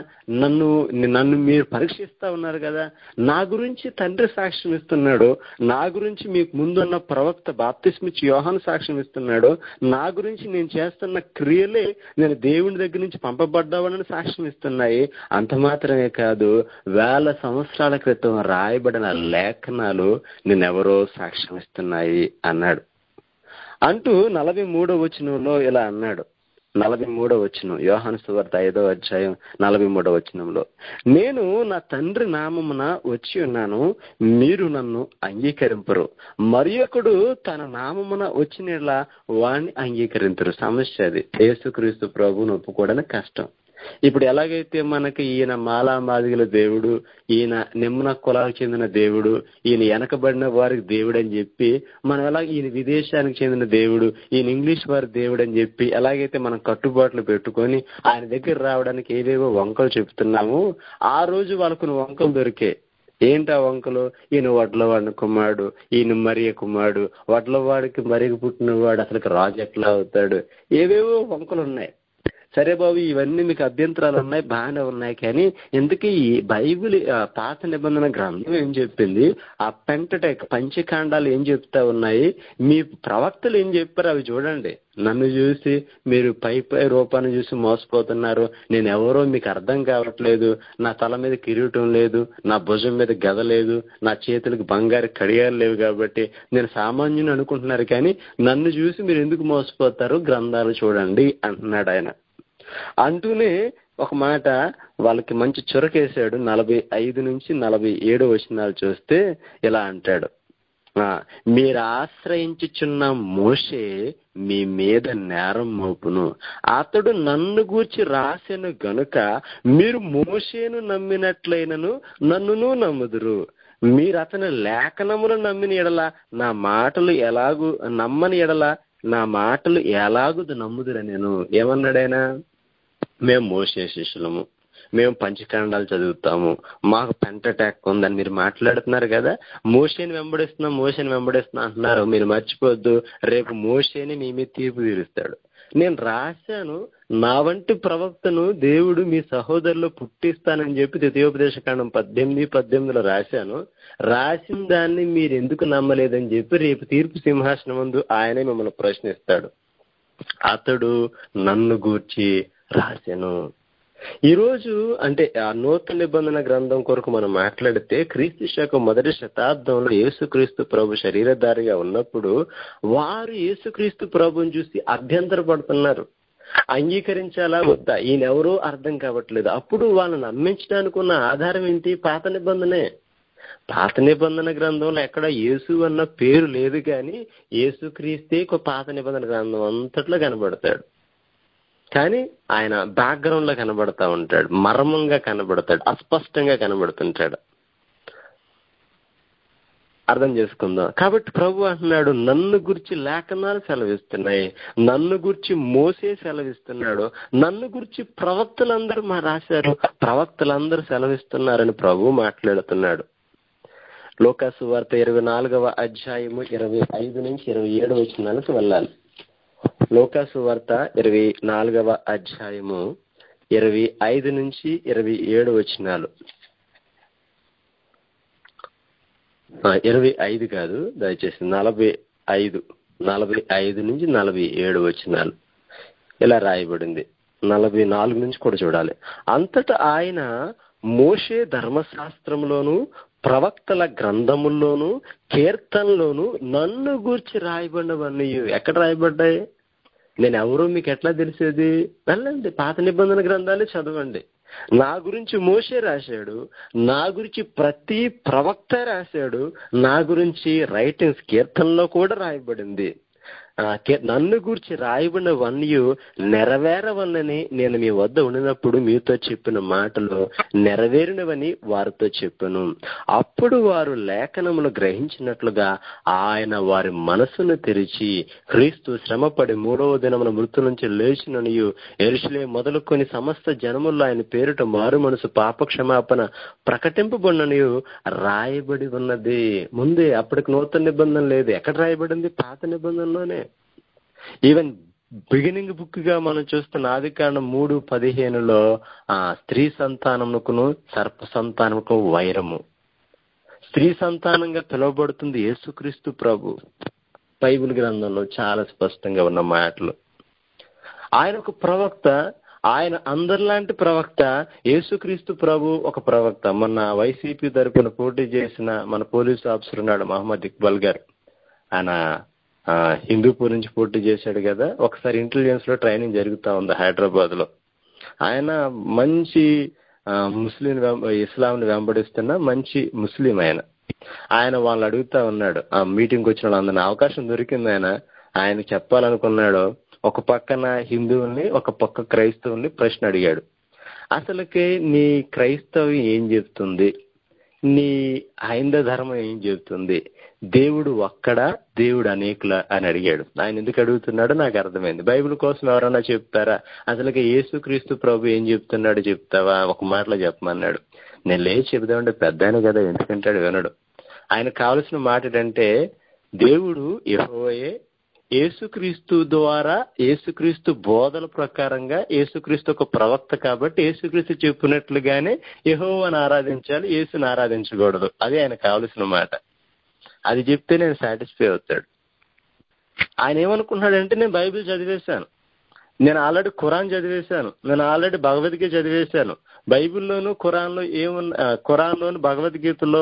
నన్ను మీరు పరీక్షిస్తా ఉన్నారు కదా, నా గురించి తండ్రి సాక్ష్యం ఇస్తున్నాడు, నా గురించి మీకు ముందున్న ప్రవక్త బాప్తిస్మిచ్చి యోహాను సాక్ష్యం ఇస్తున్నాడు, నా గురించి నేను చేస్తున్న క్రియలే నేను దేవుని దగ్గర నుంచి పంపబడ్డావని సాక్ష్యం ఇస్తున్నాయి. అంత మాత్రమే కాదు, 1000 సంవత్సరాల క్రితం రాయబడిన లేఖనాలు నేనెవరో సాక్ష్యం ఇస్తున్నాయి అన్నాడు. అంటూ 43వ వచనంలో ఇలా అన్నాడు. 43వ వచనం, యోహాను సువార్త 5వ అధ్యాయం 43వ వచనంలో, నేను నా తండ్రి నామమున వచ్చి ఉన్నాను, మీరు నన్ను అంగీకరింపరు, మరి ఒకడు తన నామమున వచ్చినలా వాణ్ణి అంగీకరించరు. సమస్య అది. యేసుక్రీస్తు ప్రభువును ఒప్పుకోవడానికి కష్టం. ఇప్పుడు ఎలాగైతే మనకి ఈయన మాలామాదిగల దేవుడు, ఈయన నిమ్న కులాలకు చెందిన దేవుడు, ఈయన వెనకబడిన వారికి దేవుడు అని చెప్పి మనం ఈయన విదేశానికి చెందిన దేవుడు, ఈయన ఇంగ్లీష్ వారి దేవుడు అని చెప్పి ఎలాగైతే మనం కట్టుబాట్లు పెట్టుకొని ఆయన దగ్గర రావడానికి ఏవేవో వంకలు చెప్తున్నాము, ఆ రోజు వాళ్ళకు వంకలు దొరికే. ఏంటి ఆ వంకలు? ఈయన వడ్లవాడిని కుమారుడు, ఈయన మరియ కుమారుడు, వడ్లవాడికి మరిగి పుట్టినవాడు అసలు రాజు ఎట్లా అవుతాడు, ఏవేవో వంకలు ఉన్నాయి. సరే బాబు, ఇవన్నీ మీకు అభ్యంతరాలు ఉన్నాయి, బాగానే ఉన్నాయి, కానీ ఎందుకు ఈ బైబిల్ పాత నిబంధన గ్రంథం ఏం చెప్పింది, ఆ పెంటటెక్ పంచకాండాలు ఏం చెప్తా ఉన్నాయి, మీ ప్రవక్తలు ఏం చెప్పారు అవి చూడండి. నన్ను చూసి మీరు పై రూపాన్ని చూసి మోసపోతున్నారు, నేను ఎవరో మీకు అర్థం కావట్లేదు, నా తల మీద కిరీటం లేదు, నా భుజం మీద గద లేదు, నా చేతులకు బంగారు కడియాలు లేవు, కాబట్టి నేను సామాన్యుని అనుకుంటున్నారు, కానీ నన్ను చూసి మీరు ఎందుకు మోసపోతారు, గ్రంథాలు చూడండి అంటున్నాడు ఆయన. అంటూనే ఒక మాట వాళ్ళకి మంచి చురకేశాడు. 45 నుంచి 47 వచనాలు చూస్తే ఇలా అంటాడు, మీరు ఆశ్రయించుచున్న మోషే మీ మీద నేరం మోపును, అతడు నన్ను గూర్చి రాసెను గనుక మీరు మోషేను నమ్మినట్లయినను నన్నును నమ్ముదురు. మీరు అతని లేఖనములు నమ్మిన ఎడల నా మాటలు ఎలాగూ నమ్మని ఎడల నా మాటలు ఎలాగుదు నమ్ముదురా నేను. ఏమన్నాడైనా? మేము మోషే శిష్యులము, మేము పంచకాండాలు చదువుతాము, మాకు పెంటటాక్ ఉందని మీరు మాట్లాడుతున్నారు కదా. మోషేని వెంబడిస్తున్నా అంటున్నారు. మీరు మర్చిపోద్దు, రేపు మోషేని మీ మీద తీర్పు తీరుస్తాడు. నేను రాశాను, నా వంటి ప్రవక్తను దేవుడు మీ సహోదరులు పుట్టిస్తానని చెప్పి ద్వితీయోపదేశకాండం 18:18 రాశాను. రాసిన దాన్ని మీరు ఎందుకు నమ్మలేదని చెప్పి రేపు తీర్పు సింహాసనం ముందు ఆయనే మిమ్మల్ని ప్రశ్నిస్తాడు. అతడు నన్ను గూర్చి రాశాను. ఈరోజు అంటే ఆ నూతన నిబంధన గ్రంథం కొరకు మనం మాట్లాడితే క్రీస్తు శకం 1వ శతాబ్దంలో యేసుక్రీస్తు ప్రభు శరీరధారిగా ఉన్నప్పుడు వారు యేసుక్రీస్తు ప్రభుని చూసి అభ్యంతర పడుతున్నారు. అంగీకరించాలా వద్దా, ఈయనెవరో అర్థం కావట్లేదు. అప్పుడు వాళ్ళని నమ్మించడానికి ఉన్న ఆధారం ఏంటి? పాత నిబంధనే. పాత నిబంధన గ్రంథంలో ఎక్కడ యేసు అన్న పేరు లేదు, కానీ యేసుక్రీస్తే ఒక పాత నిబంధన గ్రంథం అంతట్లో కనబడతాడు. కానీ ఆయన బ్యాక్గ్రౌండ్ లో కనబడతా ఉంటాడు, మర్మంగా కనబడతాడు, అస్పష్టంగా కనబడుతుంటాడు. అర్థం చేసుకుందాం. కాబట్టి ప్రభు అంటున్నాడు, నన్ను గురించి లేఖనాలు సెలవిస్తున్నాయి, నన్ను గురించి మోసే సెలవిస్తున్నాడు, నన్ను గురించి ప్రవక్తలందరూ రాశారు, ప్రవక్తలందరూ సెలవిస్తున్నారని ప్రభు మాట్లాడుతున్నాడు. లూకాసు వార్త 24వ అధ్యాయము 25 నుంచి 27 వచనాలకు వెళ్ళాలి. లూకాసు వార్త 24వ అధ్యాయము 25 నుంచి 27 వచనాలు. 25 కాదు, దయచేసి 45 నుంచి 47 వచనాలు ఇలా రాయబడింది. 44 నుంచి కూడా చూడాలి. అంతటా ఆయన మోషే ధర్మశాస్త్రంలోను ప్రవక్తల గ్రంథముల్లోను కీర్తనలోను నన్ను గూర్చి రాయబడినవన్నీ ఎక్కడ రాయబడ్డాయి? నేను ఎవరో మీకు ఎట్లా తెలిసేది? వెళ్ళండి, పాత నిబంధన గ్రంథాలే చదవండి. నా గురించి మోషే రాశాడు, నా గురించి ప్రతి ప్రవక్త రాశాడు, నా గురించి రైటింగ్స్ కీర్తనలో కూడా రాయబడింది. నన్ను గూర్చి రాయబడినవన్నీ నెరవేరవన్నని నేను మీ వద్ద ఉండినప్పుడు మీతో చెప్పిన మాటలు నెరవేరినవని వారితో చెప్పాను. అప్పుడు వారు లేఖనములు గ్రహించినట్లుగా ఆయన వారి మనసును తెరిచి, క్రీస్తు శ్రమపడి 3వ దినమున మృతుల నుంచి లేచిననియు యెరూషలేము మొదలుకొని సమస్త జనముల్లో ఆయన పేరిట మారు మనసు పాపక్షమాపణ ప్రకటింపబడిననియు రాయబడి ఉన్నది. ముందే అప్పటికి నూతన నిబంధన లేదు. ఎక్కడ రాయబడింది? పాత నిబంధనలోనే. ఈవెన్ బిగినింగ్ బుక్ గా మనం చూస్తున్న ఆదికాండం 3:15 స్త్రీ సంతానమునకును సర్ప సంతానముకు వైరము. స్త్రీ సంతానంగా పిలువబడుతుంది యేసుక్రీస్తు ప్రభు. బైబిల్ గ్రంథంలో చాలా స్పష్టంగా ఉన్న మాటలు. ఆయన ఒక ప్రవక్త, ఆయన అందరిలాంటి ప్రవక్త. యేసుక్రీస్తు ప్రభు ఒక ప్రవక్త. మొన్న వైసీపీ తరపున పోటీ చేసిన మన పోలీసు ఆఫీసర్ ఉన్నాడు, మహమ్మద్ ఇక్బాల్ గారు. ఆయన హిందూపూర్ నుంచి పోటీ చేశాడు కదా. ఒకసారి ఇంటెలిజెన్స్ లో ట్రైనింగ్ జరుగుతా ఉంది హైదరాబాద్ లో. ఆయన మంచి ఇస్లాంని వెంబడిస్తున్న మంచి ముస్లిం. ఆయన వాళ్ళని అడుగుతా ఉన్నాడు, ఆ మీటింగ్కి వచ్చిన వాళ్ళందరినీ. అవకాశం దొరికింది. ఆయన చెప్పాలనుకున్నాడు. ఒక పక్కన హిందువుల్ని, ఒక పక్క క్రైస్తవుల్ని ప్రశ్న అడిగాడు. అసలుకి నీ క్రైస్తవం ఏం చెప్తుంది, నీ హైందవ ధర్మం ఏం చెబుతుంది, దేవుడు ఒక్కడా దేవుడు అనేకుల అని అడిగాడు. ఆయన ఎందుకు అడుగుతున్నాడో నాకు అర్థమైంది. బైబిల్ కోసం ఎవరన్నా చెప్తారా? అసలుకి యేసుక్రీస్తు ప్రభు ఏం చెప్తున్నాడు చెప్తావా? ఒక మాటలో చెప్పమన్నాడు. నేను లేచి చెబుదామంటే పెద్ద ఆయన కదా, ఎందుకంటాడు, వినడు. ఆయన కావలసిన మాట ఏంటంటే, దేవుడు యెహోవాయే, యేసుక్రీస్తు ద్వారా, యేసుక్రీస్తు బోధల ప్రకారంగా, యేసుక్రీస్తు ఒక ప్రవక్త కాబట్టి యేసుక్రీస్తు చెప్పినట్లుగానే యెహోవాను ఆరాధించాలి, యేసుని ఆరాధించకూడదు. అది ఆయన కావలసిన మాట. అది చెప్తే నేను సాటిస్ఫై అవుతాడు. ఆయన ఏమనుకుంటున్నాడంటే, నేను బైబిల్ చదివేశాను, నేను ఆల్రెడీ ఖురాన్ చదివేశాను, నేను ఆల్రెడీ భగవద్గీత చదివేశాను. బైబిల్లోను ఖురాన్లో ఖురాన్లోను భగవద్గీతలో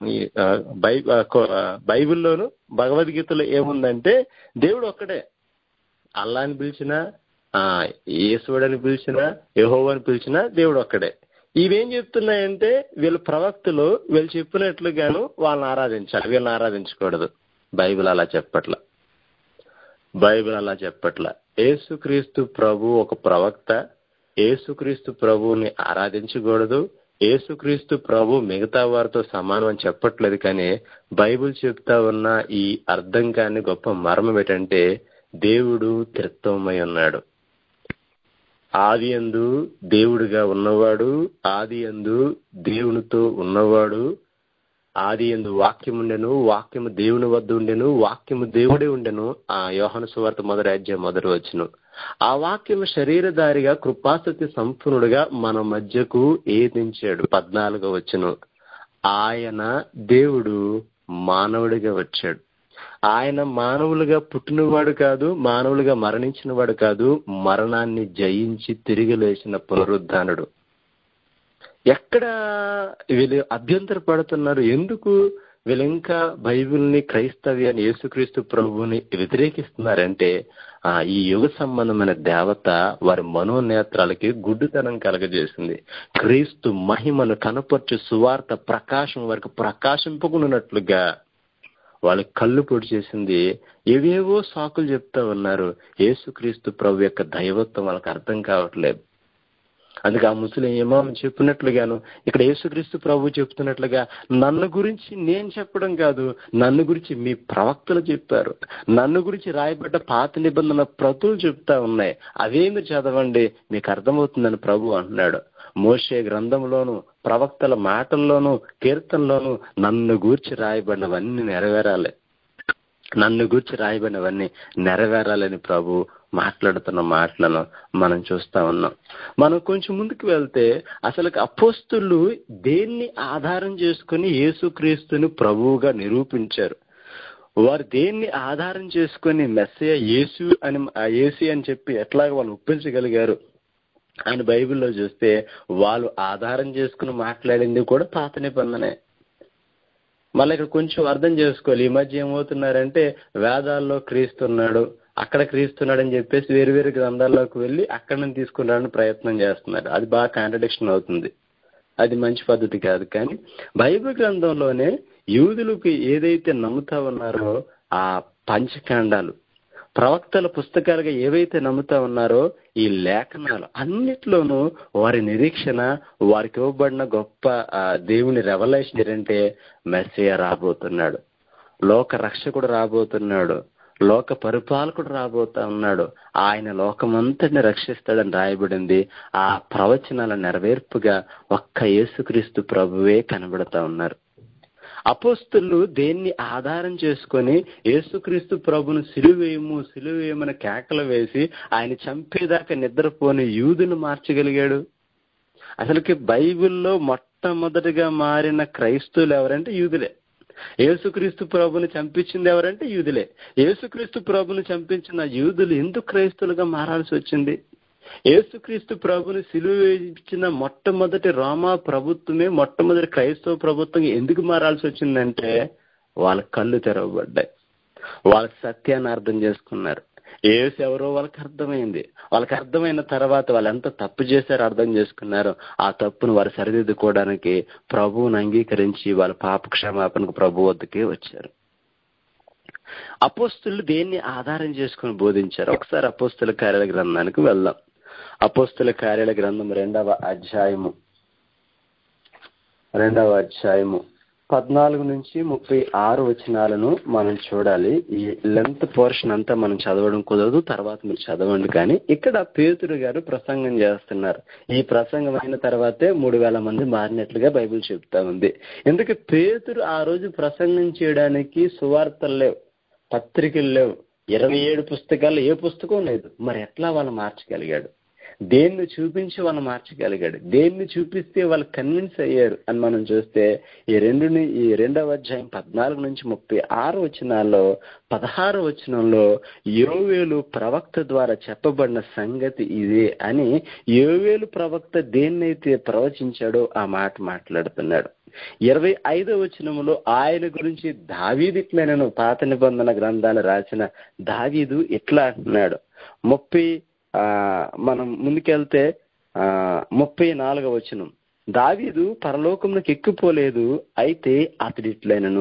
బైబిల్లోను భగవద్గీతలో ఏముందంటే, దేవుడు ఒక్కడే. అల్లాని పిలిచినా, యేసుడని పిలిచినా, యెహోవాని పిలిచినా దేవుడు ఒక్కడే. ఇవేం చెప్తున్నాయంటే, వీళ్ళు ప్రవక్తలు వీళ్ళు చెప్పినట్లుగాను వాళ్ళని ఆరాధించాలి, వీళ్ళని ఆరాధించకూడదు. బైబిల్ అలా చెప్పట్ల. యేసుక్రీస్తు ప్రభు ఒక ప్రవక్త. యేసుక్రీస్తు ప్రభువుని ఆరాధించకూడదు. యేసుక్రీస్తు ప్రభు మిగతా వారితో సమానం అని చెప్పట్లేదు. కానీ బైబిల్ చెప్తా ఉన్న ఈ అర్థం కాని గొప్ప మర్మం ఏంటంటే, దేవుడు త్రిత్వమై ఉన్నాడు. ఆది యందు దేవుడిగా ఉన్నవాడు, ఆది యందు దేవునితో ఉన్నవాడు, ఆది యందు వాక్యముండెను, వాక్యము దేవుని వద్ద ఉండెను, వాక్యము దేవుడే ఉండెను. ఆ యోహాను సువార్త 1:1 ఆ వాక్యము శరీరధారిగా కృపాసత్య సంపూర్ణుడుగా మన మధ్యకు ఏదించాడు. 14 ఆయన దేవుడు మానవుడిగా వచ్చాడు. ఆయన మానవులుగా పుట్టినవాడు కాదు, మానవులుగా మరణించిన వాడు కాదు, మరణాన్ని జయించి తిరిగి లేచిన పునరుద్ధానుడు. ఎక్కడ వీళ్ళు అభ్యంతర పడుతున్నారు? ఎందుకు వీళ్ళు ఇంకా బైబిల్ని, క్రైస్తవ్యాన్ని, యేసుక్రీస్తు ప్రభువుని వ్యతిరేకిస్తున్నారంటే ఈ యుగ సంబంధమైన దేవత వారి మనోనేత్రాలకి గుడ్డితనం కలగజేసింది. క్రీస్తు మహిమను కనపర్చు సువార్త ప్రకాశం వారికి ప్రకాశింపకున్నట్లుగా వాళ్ళ కళ్ళు పొడి చేసింది. ఏవేవో సాకులు చెప్తా ఉన్నారు. యేసుక్రీస్తు ప్రభు యొక్క దైవత్వం వాళ్ళకి అర్థం కావట్లేదు. అందుకే ఆ ముస్లిం ఇమాం చెప్పినట్లుగాను ఇక్కడ యేసుక్రీస్తు ప్రభు చెప్తున్నట్లుగా నన్ను గురించి నేను చెప్పడం కాదు, నన్ను గురించి మీ ప్రవక్తలు చెప్పారు, నన్ను గురించి రాయబడ్డ పాత నిబంధన ప్రతులు చెప్తా ఉన్నాయి, అవే మీరు చదవండి, మీకు అర్థమవుతుందని ప్రభు అంటున్నాడు. మోషే గ్రంథంలోను, ప్రవక్తల మాటల్లోనూ, కీర్తనలోనూ నన్ను గూర్చి రాయబడినవన్నీ నెరవేరాలి, నన్ను గూర్చి రాయబడినవన్నీ నెరవేరాలని ప్రభు మాట్లాడుతున్న మాటలను మనం చూస్తా ఉన్నాం. మనం కొంచెం ముందుకు వెళ్తే అసలు అపోస్తులు దేన్ని ఆధారం చేసుకుని యేసుక్రీస్తుని ప్రభువుగా నిరూపించారు? వారు దేన్ని ఆధారం చేసుకుని మెస్సయ్య యేసు అని చెప్పి ఎట్లాగ వాళ్ళు ఒప్పించగలిగారు అని బైబిల్లో చూస్తే వాళ్ళు ఆధారం చేసుకుని మాట్లాడింది కూడా పాత నిబంధనే. మళ్ళీ ఇక్కడ కొంచెం అర్థం చేసుకోవాలి. ఈ మధ్య ఏమవుతున్నారంటే వేదాల్లో క్రీస్తున్నాడు, అక్కడ క్రీస్తున్నాడని చెప్పేసి వేరు వేరు గ్రంథాల్లోకి వెళ్ళి అక్కడి నుంచి తీసుకురావడానికి ప్రయత్నం చేస్తున్నారు. అది బాగా కాంట్రడిక్షన్ అవుతుంది. అది మంచి పద్ధతి కాదు. కానీ బైబిల్ గ్రంథంలోనే యూదులకు ఏదైతే నమ్ముతా ఉన్నారో ఆ పంచకాండాలు, ప్రవక్తల పుస్తకాలుగా ఏవైతే నమ్ముతా ఉన్నారో ఈ లేఖనాలు అన్నిట్లోనూ వారి నిరీక్షణ, వారికి ఇవ్వబడిన గొప్ప దేవుని రెవల్యూషన్ ఏంటంటే మెస్సయ్య రాబోతున్నాడు, లోక రక్షకుడు రాబోతున్నాడు, లోక పరిపాలకుడు రాబోతా ఉన్నాడు, ఆయన లోకమంతటిని రక్షిస్తాడని రాయబడింది. ఆ ప్రవచనాల నెరవేర్పుగా ఒక్క యేసుక్రీస్తు ప్రభువే కనబడతా ఉన్నారు. అపోస్తులు దేన్ని ఆధారం చేసుకొని యేసుక్రీస్తు ప్రభును సిలువేయమని కేకలు వేసి ఆయన చంపేదాకా నిద్రపోని యూదును మార్చగలిగాడు? అసలుకి బైబిల్లో మొట్టమొదటిగా మారిన క్రైస్తవులు ఎవరంటే యూదులే. యేసుక్రీస్తు ప్రభుని చంపించింది ఎవరంటే యూదులే. యేసుక్రీస్తు ప్రభుని చంపించిన యూదులు ఎందుకు క్రైస్తవులుగా మారాల్సి వచ్చింది? యేసుక్రీస్తు ప్రభుని సిలువ ఇచ్చిన మొట్టమొదటి రోమా ప్రభుత్వమే మొట్టమొదటి క్రైస్తవ ప్రభుత్వం ఎందుకు మారాల్సి వచ్చిందంటే వాళ్ళ కళ్ళు తెరవబడ్డాయి, వాళ్ళ సత్యాన్ని అర్థం చేసుకున్నారు. యేసు ఎవరో వాళ్ళకి అర్థమైంది. వాళ్ళకి అర్థమైన తర్వాత వాళ్ళు ఎంత తప్పు చేశారో అర్థం చేసుకున్నారు. ఆ తప్పును వారు సరిదిద్దుకోవడానికి ప్రభువుని అంగీకరించి వాళ్ళ పాప క్షమాపణకు ప్రభు వద్దకే వచ్చారు. అపోస్తులు దేన్ని ఆధారం చేసుకుని బోధించారు? ఒకసారి అపోస్తుల కార్యాల గ్రంథానికి వెళ్దాం. అపోస్తుల కార్యాల గ్రంథం 2వ అధ్యాయము 14 నుంచి 36 వచనాలను మనం చూడాలి. ఈ లెంత్ పోర్షన్ అంతా మనం చదవడం కుదరదు, తర్వాత మీరు చదవండి. కానీ ఇక్కడ పేతురు గారు ప్రసంగం చేస్తున్నారు. ఈ ప్రసంగం అయిన తర్వాతే 3000 మంది మారినట్లుగా బైబిల్ చెప్తా ఉంది. ఎందుకు పేతురు ఆ రోజు ప్రసంగం చేయడానికి సువార్తలు లేవు, పత్రికలు లేవు, 27 పుస్తకాలు ఏ పుస్తకం లేదు. మరి ఎట్లా వాళ్ళు మార్చగలిగాడు? దేన్ని చూపించి వాళ్ళు మార్చగలిగాడు? దేన్ని చూపిస్తే వాళ్ళు కన్విన్స్ అయ్యారు అని మనం చూస్తే ఈ 2వ అధ్యాయం 14 నుంచి 36 వచనాల్లో 16 వచనంలో యోవేలు ప్రవక్త ద్వారా చెప్పబడిన సంగతి ఇదే అని యోవేలు ప్రవక్త దేన్నైతే ప్రవచించాడో ఆ మాట మాట్లాడుతున్నాడు. 25వ వచనంలో ఆయన గురించి దావీదు ఇట్లనను, పాత నిబంధన గ్రంథాలు రాసిన దావీదు ఇట్లా అంటున్నాడు. మనం ముందుకెళ్తే 34వ వచనం, దావీదు పరలోకమునకు ఎక్కిపోలేదు, అయితే అతడు ఇట్లనను.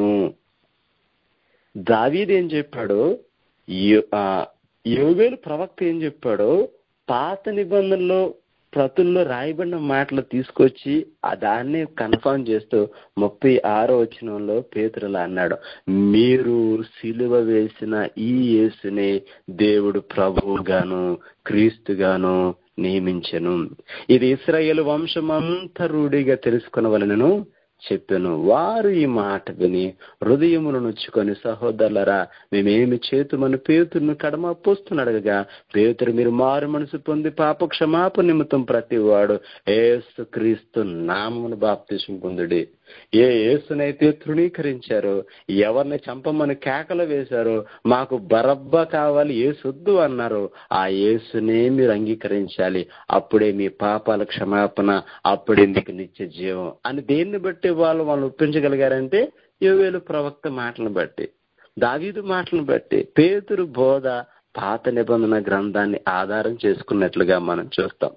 దావీదు ఏం చెప్పాడో, యోవేలు ప్రవక్త ఏం చెప్పాడో పాత నిబంధనలో ప్రతుల్లో రాయబడిన మాటలు తీసుకొచ్చి దాన్ని కన్ఫర్మ్ చేస్తూ 36వ వచనంలో పేతురులా అన్నాడు, మీరు సిలువ వేసిన ఈ యేసునే దేవుడు ప్రభువుగాను క్రీస్తుగాను నియమించెను. ఇది ఇశ్రాయేలు వంశమంతా రూఢిగా తెలుసుకొనవలెనను చెప్పాను. వారు ఈ మాట విని హృదయమును నొచ్చుకొని, సహోదరులరా మేమేమి చేతుమని పేతురును కడమ అపోస్తలుని అడగగా, పేతురు, మీరు మారు మనసు పొంది పాప క్షమాపణ నిమిత్తం ప్రతి వాడు యేసు క్రీస్తు నామమును బాప్తిసం పొందుడి. ఏ యేసునైతే తృణీకరించారో, ఎవరిని చంపమని కేకలు వేశారో, మాకు బరబ్బా కావాలి యేసొద్దు అన్నారో, ఆ యేసునే మీరు అంగీకరించాలి. అప్పుడే మీ పాపాల క్షమాపణ, అప్పుడే మీకు నిత్య జీవం అని దేన్ని బట్టి వాళ్ళు ఒప్పించగలిగారంటే యోవేలు ప్రవక్త మాటలను బట్టి, దావీదు మాటలను బట్టి, పేతురు బోధ పాత నిబంధన గ్రంథాన్ని ఆధారం చేసుకున్నట్లుగా మనం చూస్తాం.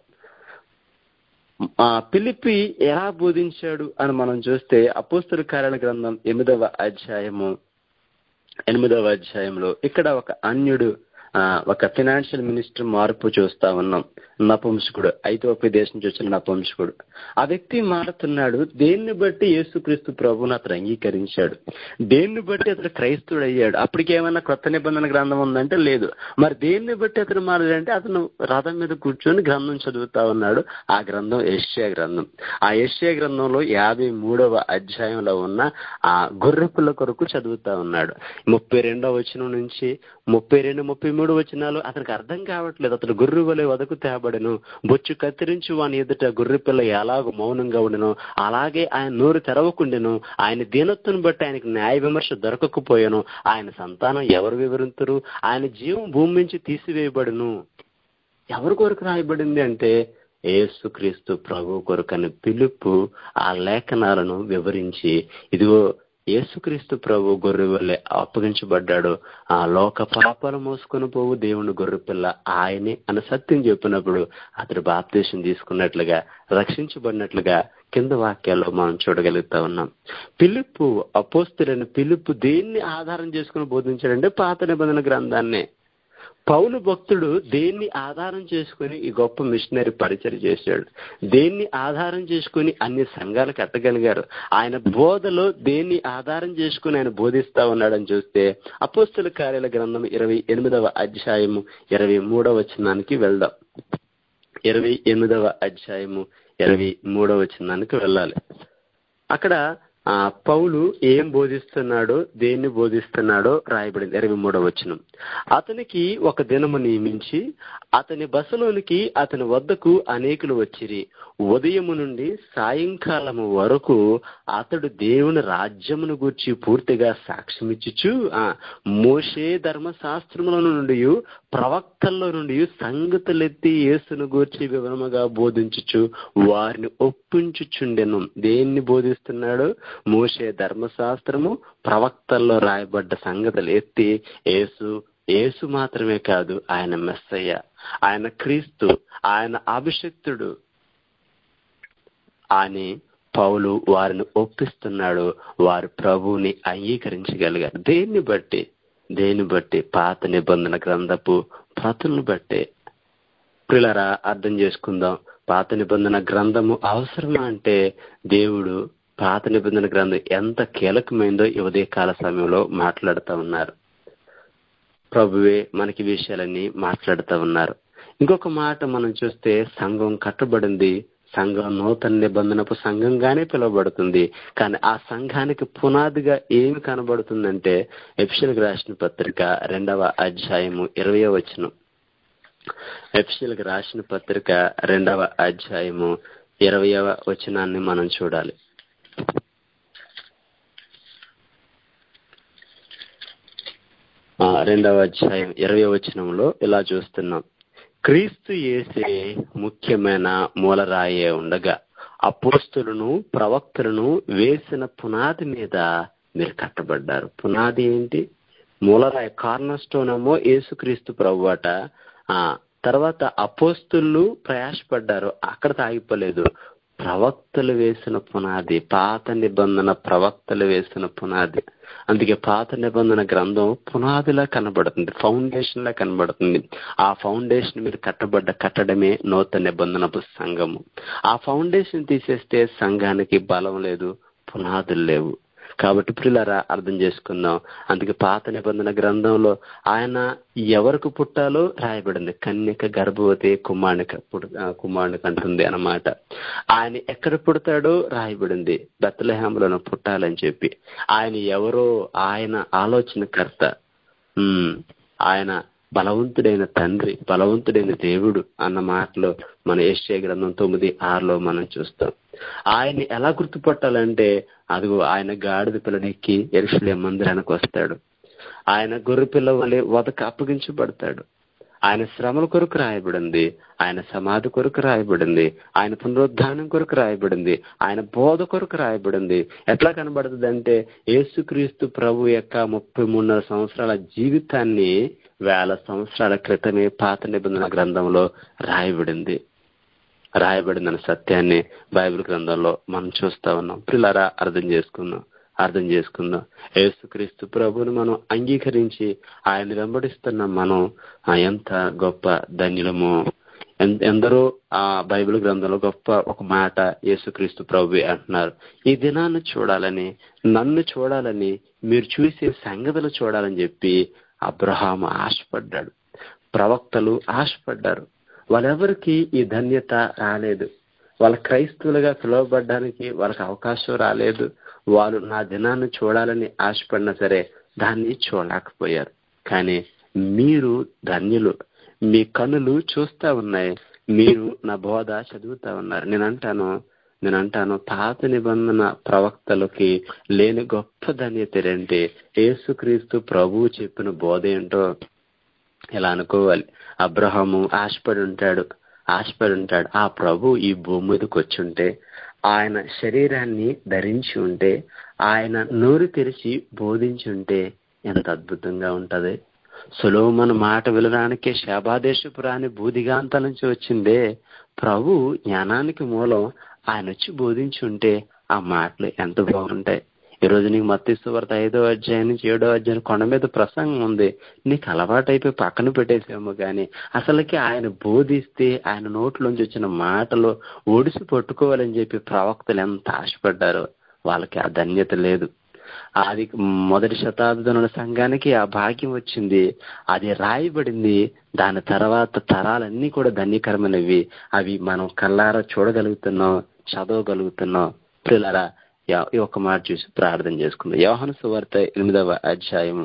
ఫిలిప్పి ఎలా బోధించాడు అని మనం చూస్తే అపోస్తలుల కార్యాల గ్రంథం 8వ అధ్యాయంలో ఇక్కడ ఒక అన్యుడు, ఒక ఫైనాన్షియల్ మినిస్టర్ మార్పు చూస్తా ఉన్నాం. నపుంసకుడు, ఐథియోపియా దేశం నుంచి వచ్చిన నపుంసకుడు. ఆ వ్యక్తి మారుతున్నాడు. దేన్ని బట్టి యేసుక్రీస్తు ప్రభువును అతను అంగీకరించాడు, దేన్ని బట్టి అతడు క్రైస్తవుడు అయ్యాడు. అప్పటికేమైనా కొత్త నిబంధన గ్రంథం ఉందంటే లేదు. మరి దేన్ని బట్టి అతను మారాడంటే అతను రథం మీద కూర్చొని గ్రంథం చదువుతా ఉన్నాడు. ఆ గ్రంథం యెషయా గ్రంథం. ఆ యెషయా గ్రంథంలో 53వ అధ్యాయంలో ఉన్న ఆ గొర్రెపిల్ల కొరకు చదువుతా ఉన్నాడు. 32వ వచనం నుంచి 32-33 వచనాలు అతనికి అర్థం కావట్లేదు. అతడు గొర్రె వలె వదకు తేబడెను, బొచ్చు కత్తిరించి వాని ఎదుట గొర్రె పిల్ల ఎలాగో మౌనంగా ఉండెను, అలాగే ఆయన నోరు తెరవకుండెను. ఆయన దీనత్వం బట్టి ఆయనకు న్యాయ విమర్శ దొరకకపోయాను. ఆయన సంతానం ఎవరు వివరింతురు? ఆయన జీవం భూమి నుంచి తీసివేయబడును. ఎవరి కొరకు రాయబడింది అంటే యేసుక్రీస్తు ప్రభు కొరకని పిలుపు ఆ లేఖనాలను వివరించి, ఇదిగో యేసుక్రీస్తు ప్రభు గొర్రె వల్లే అప్పగించబడ్డాడు, ఆ లోక పాపాలు మోసుకొని పోవు దేవుని గొర్రె పిల్ల ఆయనే అని సత్యం చెప్పినప్పుడు అతడు బాప్తీసం తీసుకున్నట్లుగా, రక్షించబడినట్లుగా కింద వాక్యాల్లో మనం చూడగలుగుతా ఉన్నాం. ఫిలిప్పు, అపోస్తలుడైన ఫిలిప్పు దేన్ని ఆధారం చేసుకుని బోధించాడంటే పాత నిబంధన గ్రంథాన్నే. పౌలు భక్తుడు దేన్ని ఆధారం చేసుకుని ఈ గొప్ప మిషనరీ పరిచయం చేశాడు, దేన్ని ఆధారం చేసుకుని అన్ని సంఘాలు కట్టగలిగారు, ఆయన బోధలో దేన్ని ఆధారం చేసుకుని ఆయన బోధిస్తా ఉన్నాడని చూస్తే అపోస్తలుల కార్యాల గ్రంథం 28వ అధ్యాయము 23వ వచనానికి వెళ్దాం. 28వ అధ్యాయము 23వ వచనానికి వెళ్ళాలి. అక్కడ పౌలు ఏం బోధిస్తున్నాడో, దేన్ని బోధిస్తున్నాడో రాయబడింది. 23వ వచనం. అతనికి ఒక దినము నియమించి అతని బసలోనికి అతని వద్దకు అనేకులు వచ్చిరి. ఉదయము నుండి సాయంకాలము వరకు అతడు దేవుని రాజ్యమును గూర్చి పూర్తిగా సాక్ష్యమిచ్చుచు మోషే ధర్మశాస్త్రముల నుండి ప్రవక్తల్లో నుండి సంగతులెత్తి యేసును గూర్చి వివరముగా బోధించుచు వారిని ఒప్పించుచుండెను. దేన్ని బోధిస్తున్నాడు? మోషే ధర్మశాస్త్రము, ప్రవక్తల్లో రాయబడ్డ సంగతులు ఎత్తి యేసు మాత్రమే కాదు, ఆయన మెస్సయ్య, ఆయన క్రీస్తు, ఆయన అభిషిక్తుడు అని పౌలు వారిని ఒప్పిస్తున్నాడు. వారు ప్రభువుని అంగీకరించగలిగారు. దేన్ని బట్టి? పాత నిబంధన గ్రంథపు ప్రతులను బట్టే. ప్రియులారా, అర్థం చేసుకుందాం. పాత నిబంధన గ్రంథము అవసరమా అంటే దేవుడు పాత నిబంధన గ్రంథం ఎంత కీలకమైందో ఈ ఉదయ కాల సమయంలో మాట్లాడుతూ ఉన్నారు. ప్రభువే మనకి విషయాలన్నీ మాట్లాడుతూ ఉన్నారు. ఇంకొక మాట మనం చూస్తే, సంఘం కట్టబడింది. సంఘం నూతన నిబంధనపు సంఘంగానే పిలువబడుతుంది. కానీ ఆ సంఘానికి పునాదిగా ఏమి కనబడుతుందంటే ఎఫెసీయులకు రాసిన పత్రిక 2వ అధ్యాయము 20వ వచనం. ఎఫెసీయులకు రాసిన పత్రిక 2వ అధ్యాయము 20వ వచనాన్ని మనం చూడాలి. 2వ అధ్యాయం 20వ వచనంలో ఇలా చూస్తున్నాం. క్రీస్తు యేసే ముఖ్యమైన మూలరాయే ఉండగా అపోస్తలులను ప్రవక్తలను వేసిన పునాది మీద మీరు కట్టబడ్డారు. పునాది ఏంటి? మూలరాయి. కార్నర్ స్టోన్ ఏమో యేసుక్రీస్తు ప్రభువట. తర్వాత అపోస్తలు ప్రయాసపడ్డారు, అక్కడ తాగిపోలేదు. ప్రవక్తలు వేసిన పునాది, పాత నిబంధన ప్రవక్తలు వేసిన పునాది. అందుకే పాత నిబంధన గ్రంథం పునాదిలా కనబడుతుంది, ఫౌండేషన్ లా కనబడుతుంది. ఆ ఫౌండేషన్ మీద కట్టబడ్డ కట్టడమే నూతన నిబంధనపు సంఘము. ఆ ఫౌండేషన్ తీసేస్తే సంఘానికి బలం లేదు, పునాదులు లేవు. కాబట్టి ప్రియులారా అర్థం చేసుకుందాం. అందుకే పాత నిబంధన గ్రంథంలో ఆయన ఎవరికి పుట్టాలో రాయబడింది. కన్యక గర్భవతి కుమారునికి అంటుంది అన్నమాట. ఆయన ఎక్కడ పుడతాడో రాయబడింది, బెత్లెహేములో పుట్టాలని చెప్పి. ఆయన ఎవరో, ఆయన ఆలోచనకర్త, ఆయన బలవంతుడైన తండ్రి, బలవంతుడైన దేవుడు అన్న మాటలో మన యెషయా గ్రంథం 9:6 మనం చూస్తాం. ఆయన్ని ఎలా గుర్తుపట్టాలంటే, అదిగో ఆయన గాడిద పిల్లనెక్కి యెరూషలేము మందిరానికి వస్తాడు. ఆయన గొర్రె పిల్ల వలె వధకు అప్పగించబడతాడు. ఆయన శ్రమల కొరకు రాయబడింది, ఆయన సమాధి కొరకు రాయబడింది, ఆయన పునరుద్ధానం కొరకు రాయబడింది, ఆయన బోధ కొరకు రాయబడింది. ఎట్లా కనబడుతుంది అంటే, యేసుక్రీస్తు ప్రభు యొక్క 33 సంవత్సరాల జీవితాన్ని 1000 సంవత్సరాల క్రితమే పాత నిబంధన గ్రంథంలో రాయబడిందన్న సత్యాన్ని బైబిల్ గ్రంథంలో మనం చూస్తా ఉన్నాం. పిల్లరా అర్థం చేసుకుందాం. యేసుక్రీస్తు ప్రభువుని మనం అంగీకరించి ఆయన వెంబడిస్తున్న మనం ఎంత గొప్ప ధన్యులమో. ఎందరో ఆ బైబిల్ గ్రంథంలో గొప్ప ఒక మాట యేసుక్రీస్తు ప్రభువే అంటున్నారు. ఈ దినాన్ని చూడాలని, నన్ను చూడాలని, మీరు చూసే సంగతులు చూడాలని చెప్పి అబ్రహాము ఆశపడ్డాడు, ప్రవక్తలు ఆశపడ్డారు. వాళ్ళెవరికి ఈ ధన్యత రాలేదు. వాళ్ళ క్రైస్తవులుగా పిలువబడ్డానికి వాళ్ళకి అవకాశం రాలేదు. వాళ్ళు నా దినాన్ని చూడాలని ఆశపడినా సరే దాన్ని చూడలేకపోయారు. కానీ మీరు ధన్యులు, మీ కన్నులు చూస్తా ఉన్నాయి, మీరు నా బోధ చదువుతా ఉన్నారు. నేను అంటాను పాత నిబంధన ప్రవక్తలకి లేని గొప్ప ధన్యత ఏంటంటే, యేసుక్రీస్తు ప్రభువు చెప్పిన బోధ ఏంటో ఇలా అనుకోవాలి. అబ్రహాము ఆశపడి ఉంటాడు. ఆ ప్రభు ఈ భూమి మీదకి వచ్చి ఉంటే, ఆయన శరీరాన్ని ధరించి ఉంటే, ఆయన నోరు తెరిచి బోధించి ఉంటే ఎంత అద్భుతంగా ఉంటది. సొలొమోను మాట వినడానికే శాబాదేశపు రాణి బూదిగాంతల నుంచి వచ్చిందే. ప్రభు జ్ఞానానికి మూలం ఆయన వచ్చి బోధించి ఉంటే ఆ మాటలు ఎంత బాగుంటాయి. ఈ రోజు నీకు మత్తయి సువార్త 5వ అధ్యాయం నుంచి 7వ అధ్యాయం కొండ మీద ప్రసంగం ఉంది. నీకు అలవాటైపోయి పక్కన పెట్టేసేమో గాని అసలుకి ఆయన బోధిస్తే ఆయన నోట్లోంచి వచ్చిన మాటలు ఒడిసి పట్టుకోవాలని చెప్పి ప్రవక్తలు ఎంత ఆశపడ్డారో వాళ్ళకి ఆ ధన్యత లేదు. అది మొదటి శతాబ్దంలో సంఘానికి ఆ భాగ్యం వచ్చింది, అది రాయబడింది. దాని తర్వాత తరాలన్నీ కూడా ధన్యకరమైనవి. అవి మనం కళ్ళారా చూడగలుగుతున్నాం, చదవగలుగుతున్నాం. పిల్లరా ఈ ఒక్క మాట చూసి ప్రార్థన చేసుకుందాం. యోహాను సువార్త 8వ అధ్యాయము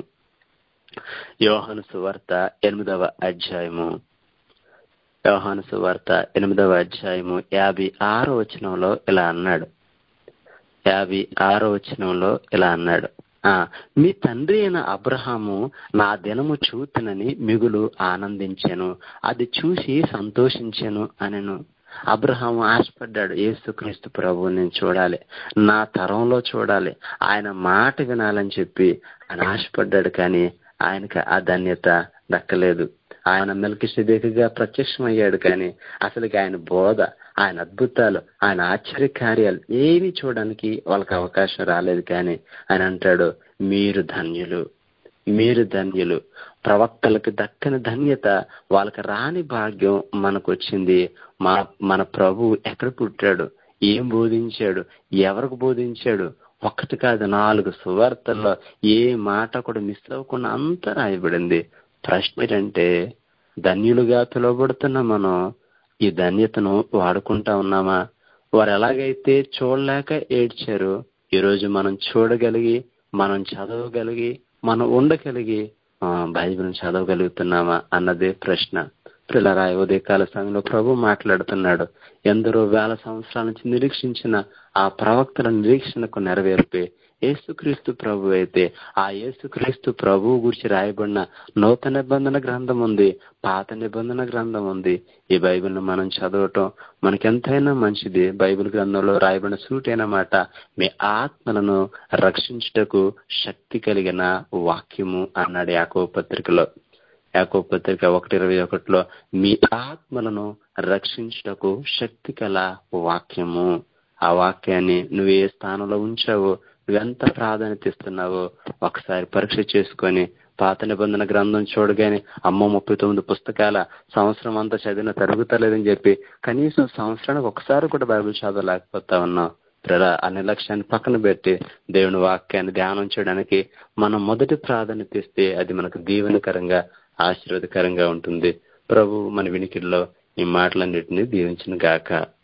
56వ వచనంలో ఇలా అన్నాడు. 56వ వచనంలో ఇలా అన్నాడు, మీ తండ్రి అయిన అబ్రహాము నా దినము చూతునని మిగులు ఆనందించెను, అది చూసి సంతోషించెను అనెను. అబ్రహాము ఆశపడ్డాడు, యేసుక్రీస్తు ప్రభువు నేను చూడాలి, నా తరంలో చూడాలి, ఆయన మాట వినాలని చెప్పి ఆయన ఆశపడ్డాడు. కానీ ఆయనకు ఆ ధన్యత దక్కలేదు. ఆయన మెల్కీషెదెకుగా ప్రత్యక్షమయ్యాడు, కానీ అసలుకి ఆయన బోధ, ఆయన అద్భుతాలు, ఆయన ఆశ్చర్య కార్యాలు ఏమీ చూడడానికి వాళ్ళకి అవకాశం రాలేదు. కానీ ఆయన అంటాడు, మీరు ధన్యులు. ప్రవక్తలకు దక్కని ధన్యత, వాళ్ళకి రాని భాగ్యం మనకు వచ్చింది. మన ప్రభు ఎక్కడ పుట్టాడు, ఏం బోధించాడు, ఎవరికి బోధించాడు, 1 కాదు 4 సువార్తల్లో ఏ మాట కూడా మిస్ అవ్వకుండా అంతా రాయబడింది. ప్రశ్న ఏంటంటే, ధన్యులుగా పిలువబడుతున్న మనం ఈ ధన్యతను వాడుకుంటా ఉన్నామా? వారు ఎలాగైతే చూడలేక ఏడ్చారో, ఈరోజు మనం చూడగలిగి, మనం చదవగలిగి, మనం ఉండగలిగి బైబిల్ని చదవగలుగుతున్నామా అన్నదే ప్రశ్న. పిల్లరా ఉదయకాల సమయంలో ప్రభు మాట్లాడుతున్నాడు. ఎందరో 1000 సంవత్సరాల నుంచి నిరీక్షించిన ఆ ప్రవక్తల నిరీక్షణకు నెరవేర్పే యేసుక్రీస్తు ప్రభు అయితే, ఆ యేసుక్రీస్తు ప్రభువు గురించి రాయబడిన నూతన నిబంధన గ్రంథం ఉంది, పాత నిబంధన గ్రంథం ఉంది. ఈ బైబిల్ను మనం చదవటం మనకెంతైనా మంచిది. బైబిల్ గ్రంథంలో రాయబడిన సూటైన మాట, మీ ఆత్మలను రక్షించుటకు శక్తి కలిగిన వాక్యము అన్నాడు యాకోబు పత్రికలో. యాకోబు పత్రిక 1:21 మీ ఆత్మలను రక్షించుటకు శక్తి కల వాక్యము. ఆ వాక్యాన్ని నువ్వు ఏ స్థానంలో ఉంచావో, నువ్వెంత ప్రాధాన్యత ఇస్తున్నావో ఒకసారి పరీక్ష చేసుకొని పాత నిబంధన గ్రంథం చూడగానే 39 పుస్తకాల సంవత్సరం అంతా చదివిన తరుగుతలేదని చెప్పి కనీసం సంవత్సరానికి ఒకసారి కూడా బైబిల్ చదవలేకపోతా ఉన్నాం. ఆ నిర్లక్ష్యాన్ని పక్కన పెట్టి దేవుని వాక్యాన్ని ధ్యానం చేయడానికి మనం మొదటి ప్రాధాన్యత ఇస్తే అది మనకు దీవెనకరంగా, ఆశీర్వాదకరంగా ఉంటుంది. ప్రభు మన వినికిడిలో ఈ మాటలన్నిటినీ దీవించిన గాక.